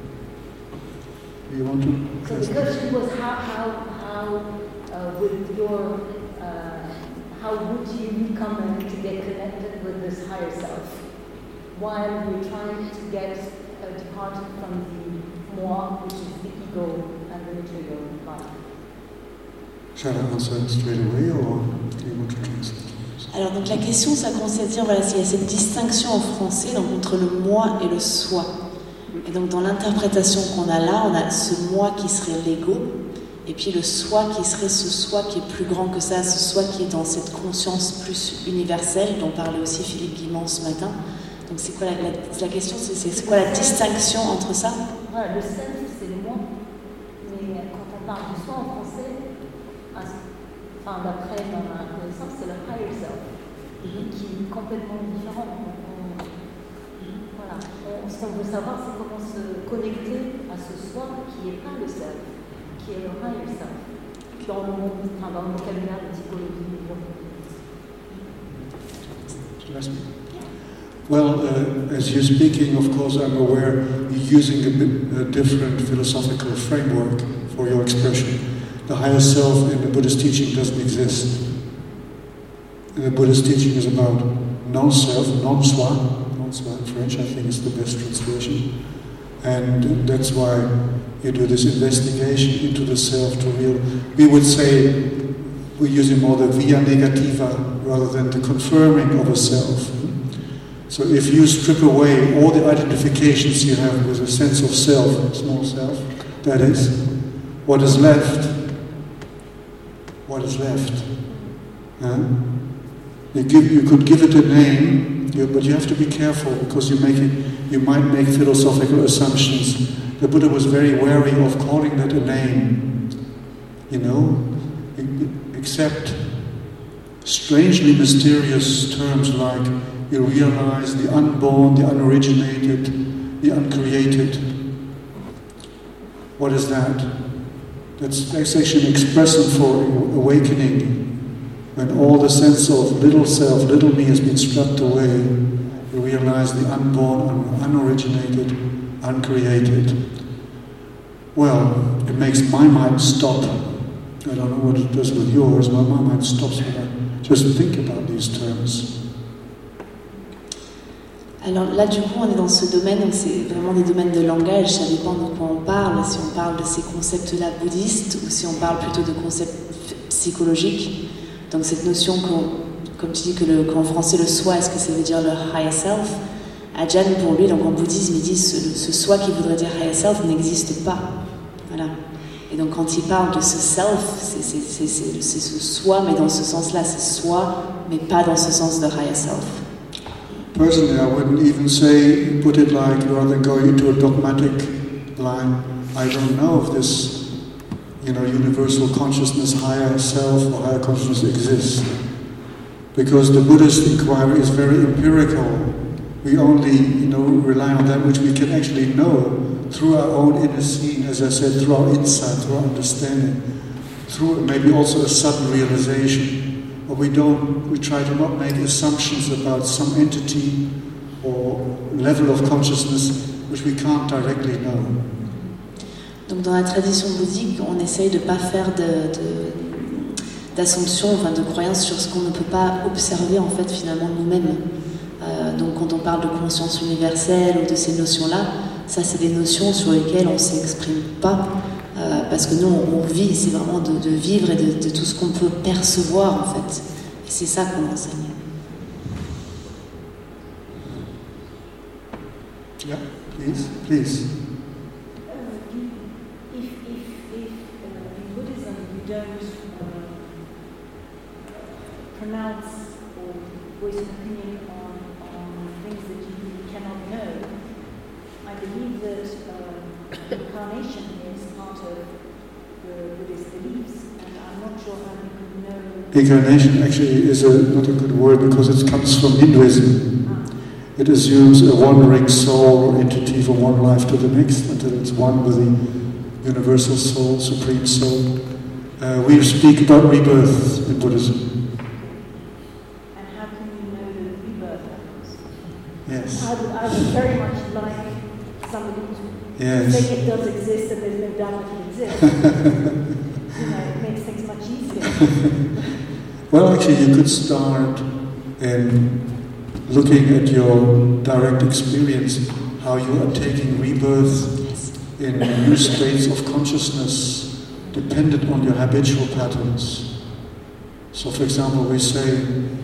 You want to? So the question was how, how, how uh, with your, uh, how would you come in to get connected with this higher self while we're trying to get uh, departed from the moi, which is the ego and the material life. Shall I answer straight away or do you want to translate? Alors donc la question, ça consiste à dire, voilà, s'il y a cette distinction en français donc, entre le moi et le soi. Et donc dans l'interprétation qu'on a là, on a ce moi qui serait l'ego, et puis le soi qui serait ce soi qui est plus grand que ça, ce soi qui est dans cette conscience plus universelle dont parlait aussi Philippe Guimond ce matin. Donc c'est quoi la, la, la question, c'est, c'est quoi la distinction entre ça? Voilà, le self c'est le moi, mais quand on parle du soi en français, enfin d'après ma connaissance, c'est le higher self, mm-hmm. qui est complètement différent. On, voilà. On, ce qu'on veut savoir, c'est comment se connecter à ce soi qui n'est pas le self, qui est le higher self, dans le monde, enfin, dans le vocabulaire de psychologie. Should I speak? Well, uh, as you're speaking, of course, I'm aware you're using a, bit, a different philosophical framework for your expression. The higher self in the Buddhist teaching doesn't exist. And the Buddhist teaching is about non-self, non-soi, non-soi in French, I think is the best translation. And that's why you do this investigation into the self to real. We would say we're using more the via negativa rather than the confirming of a self. So if you strip away all the identifications you have with a sense of self, small self, that is, what is left? What is left? Huh? You, give, you could give it a name, you, but you have to be careful because you make it. You might make philosophical assumptions. The Buddha was very wary of calling that a name, you know, except strangely mysterious terms like you realize the unborn, the unoriginated, the uncreated. What is that? That's, that's actually an expression for awakening. When all the sense of little self, little me has been stripped away, you realize the unborn, unoriginated, uncreated. Well, it makes my mind stop. I don't know what it does with yours, but my mind stops when I just think about these terms. Alors là, du coup, on est dans ce domaine, donc c'est vraiment des domaines de langage, ça dépend de quoi on parle, si on parle de ces concepts-là bouddhistes ou si on parle plutôt de concepts psychologiques. Donc cette notion, comme tu dis que le, qu'en français le soi, est-ce que ça veut dire le higher self? Ajahn, pour lui, donc en bouddhisme, il dit ce, ce soi qui voudrait dire higher self n'existe pas. Voilà. Et donc quand il parle de ce self, c'est, c'est, c'est, c'est, c'est ce soi, mais dans ce sens-là, c'est soi, mais pas dans ce sens de higher self. Personally, I wouldn't even say, put it like, rather than going into a dogmatic line, I don't know if this, you know, universal consciousness, higher self or higher consciousness exists. Because the Buddhist inquiry is very empirical. We only, you know, rely on that which we can actually know through our own inner seeing, as I said, through our insight, through our understanding, through maybe also a sudden realization. But we don't, we try to not make assumptions about some entity or level of consciousness which we can't directly know. Donc dans la tradition bouddhique, on essaye de ne pas faire de, de, d'assumptions, enfin de croyances sur ce qu'on ne peut pas observer en fait finalement nous-mêmes. Euh, donc quand on parle de conscience universelle ou de ces notions-là, ça c'est des notions sur lesquelles on ne s'exprime pas, euh, parce que nous on, on vit, c'est vraiment de, de vivre et de, de tout ce qu'on peut percevoir en fait. Et c'est ça qu'on enseigne. Yeah, please, please. Pronounce or voice an opinion on, on things that you cannot know. I believe that uh, incarnation is part of the Buddhist beliefs, and I'm not sure how you can know. Incarnation actually is a, not a good word because it comes from Hinduism. Ah. It assumes a wandering soul or entity from one life to the next until it's one with the universal soul, supreme soul. Uh, we speak about rebirth in Buddhism. Yes. I would, I would very much like somebody to yes. say it does exist and there's no doubt it exists. You know, it makes things much easier. Well, actually, you could start in looking at your direct experience, how you are taking rebirth yes. in new states of consciousness dependent on your habitual patterns. So, for example, we say,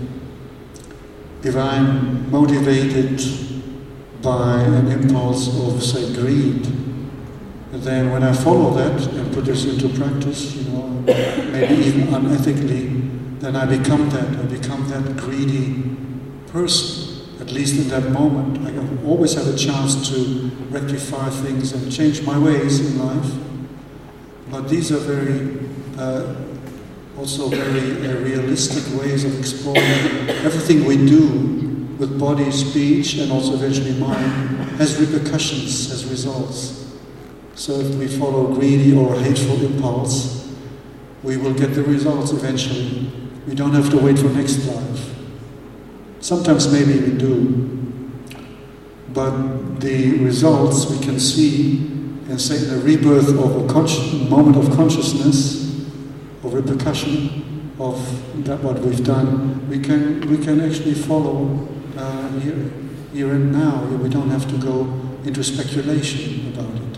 if I'm motivated by an impulse of, say, greed, then when I follow that and put this into practice, you know, maybe even unethically, then I become that. I become that greedy person, at least in that moment. I always have a chance to rectify things and change my ways in life. But these are very uh, also very uh, realistic ways of exploring everything we do with body, speech, and also eventually mind has repercussions, has results. So if we follow greedy or hateful impulse, we will get the results eventually. We don't have to wait for next life. Sometimes maybe we do, but the results we can see in, say, the rebirth of a consci- moment of consciousness, of repercussion of that what we've done, we can we can actually follow uh, here, here and now. We don't have to go into speculation about it.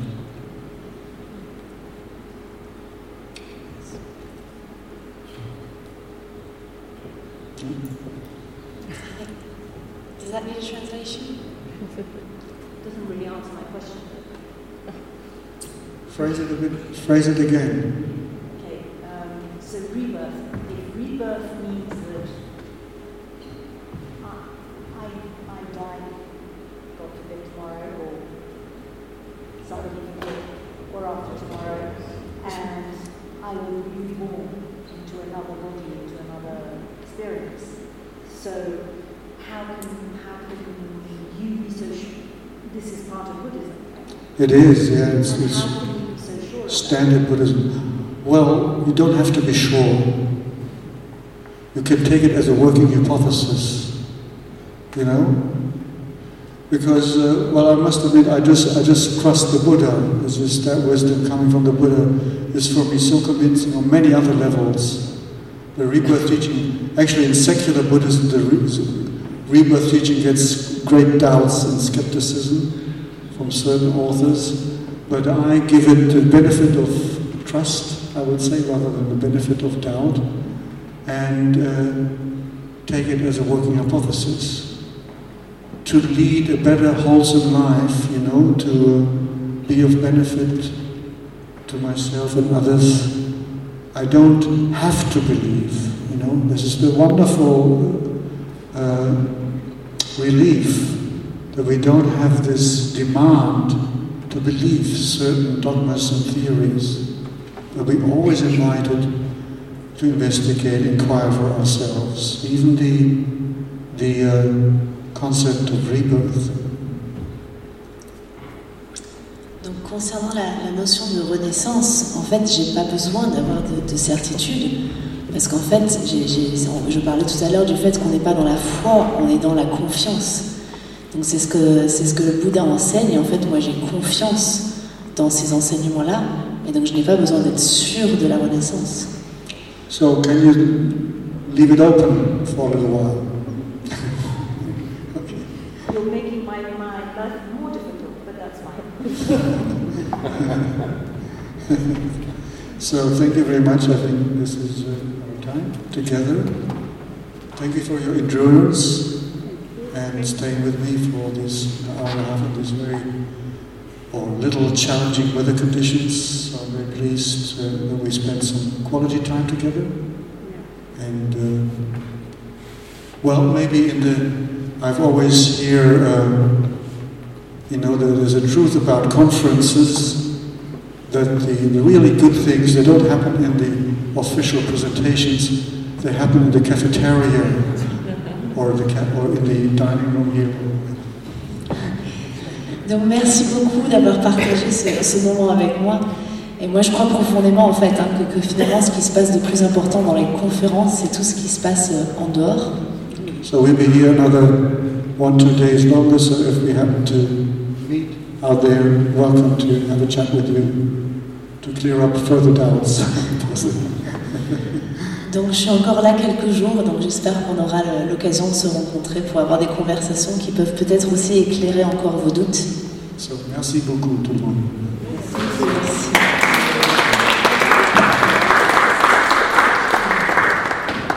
Does that need a translation? Doesn't really answer my question. Phrase it a bit. Phrase it again. So rebirth, if rebirth means that I, I, I die, God forbid, tomorrow, or somebody forbid, or after tomorrow, and I will be reborn into another body, into another experience. So how can, how can you be so sure? This is part of Buddhism. It is, yeah. It's, and it's how can you be so sure standard Buddhism. Well, you don't have to be sure. You can take it as a working hypothesis, you know? Because, uh, well, I must admit, I just I just trust the Buddha. It's just that wisdom coming from the Buddha is for me so convincing on many other levels. The rebirth teaching, actually in secular Buddhism, the re- rebirth teaching gets great doubts and skepticism from certain authors, but I give it the benefit of trust, I would say, rather than the benefit of doubt. and uh, take it as a working hypothesis. To lead a better, wholesome life, you know, to uh, be of benefit to myself and others, I don't have to believe, you know. This is the wonderful uh, relief that we don't have this demand to believe certain dogmas and theories, but we're always invited to investigate, inquire for ourselves, even the, the uh, concept of rebirth. Donc concernant la, la notion de renaissance, en fait, j'ai pas besoin d'avoir de, de certitude, parce qu'en fait, j'ai, j'ai, je parlais tout à l'heure du fait qu'on n'est pas dans la foi, on est dans la confiance. Donc c'est ce que c'est ce que le Bouddha enseigne, et en fait, moi j'ai confiance dans ces enseignements-là, et donc je n'ai pas besoin d'être sûr de la renaissance. So can you leave it open for a little while? Okay. You're making my, my life more difficult, but that's fine. So thank you very much. I think this is uh, our time together. Thank you for your endurance and staying with me for this hour and a half of these very or little challenging weather conditions. I'm very pleased uh, that we spent some quality time together. And uh, well, maybe in the I've always hear uh, you know, there's a truth about conferences that the, the really good things, they don't happen in the official presentations, they happen in the cafeteria or, the ca- or in the dining room here. Donc merci beaucoup d'avoir partagé ce, ce moment avec moi. Et moi je crois profondément en fait hein, que, que finalement ce qui se passe de plus important dans les conférences, c'est tout ce qui se passe en dehors. So we'll be here another one, two days longer, so if we happen to meet out there, welcome to have a chat with you, to clear up further doubts. Donc je suis encore là quelques jours, donc j'espère qu'on aura l'occasion de se rencontrer pour avoir des conversations qui peuvent peut-être aussi éclairer encore vos doutes. So, merci beaucoup tout le monde. Merci.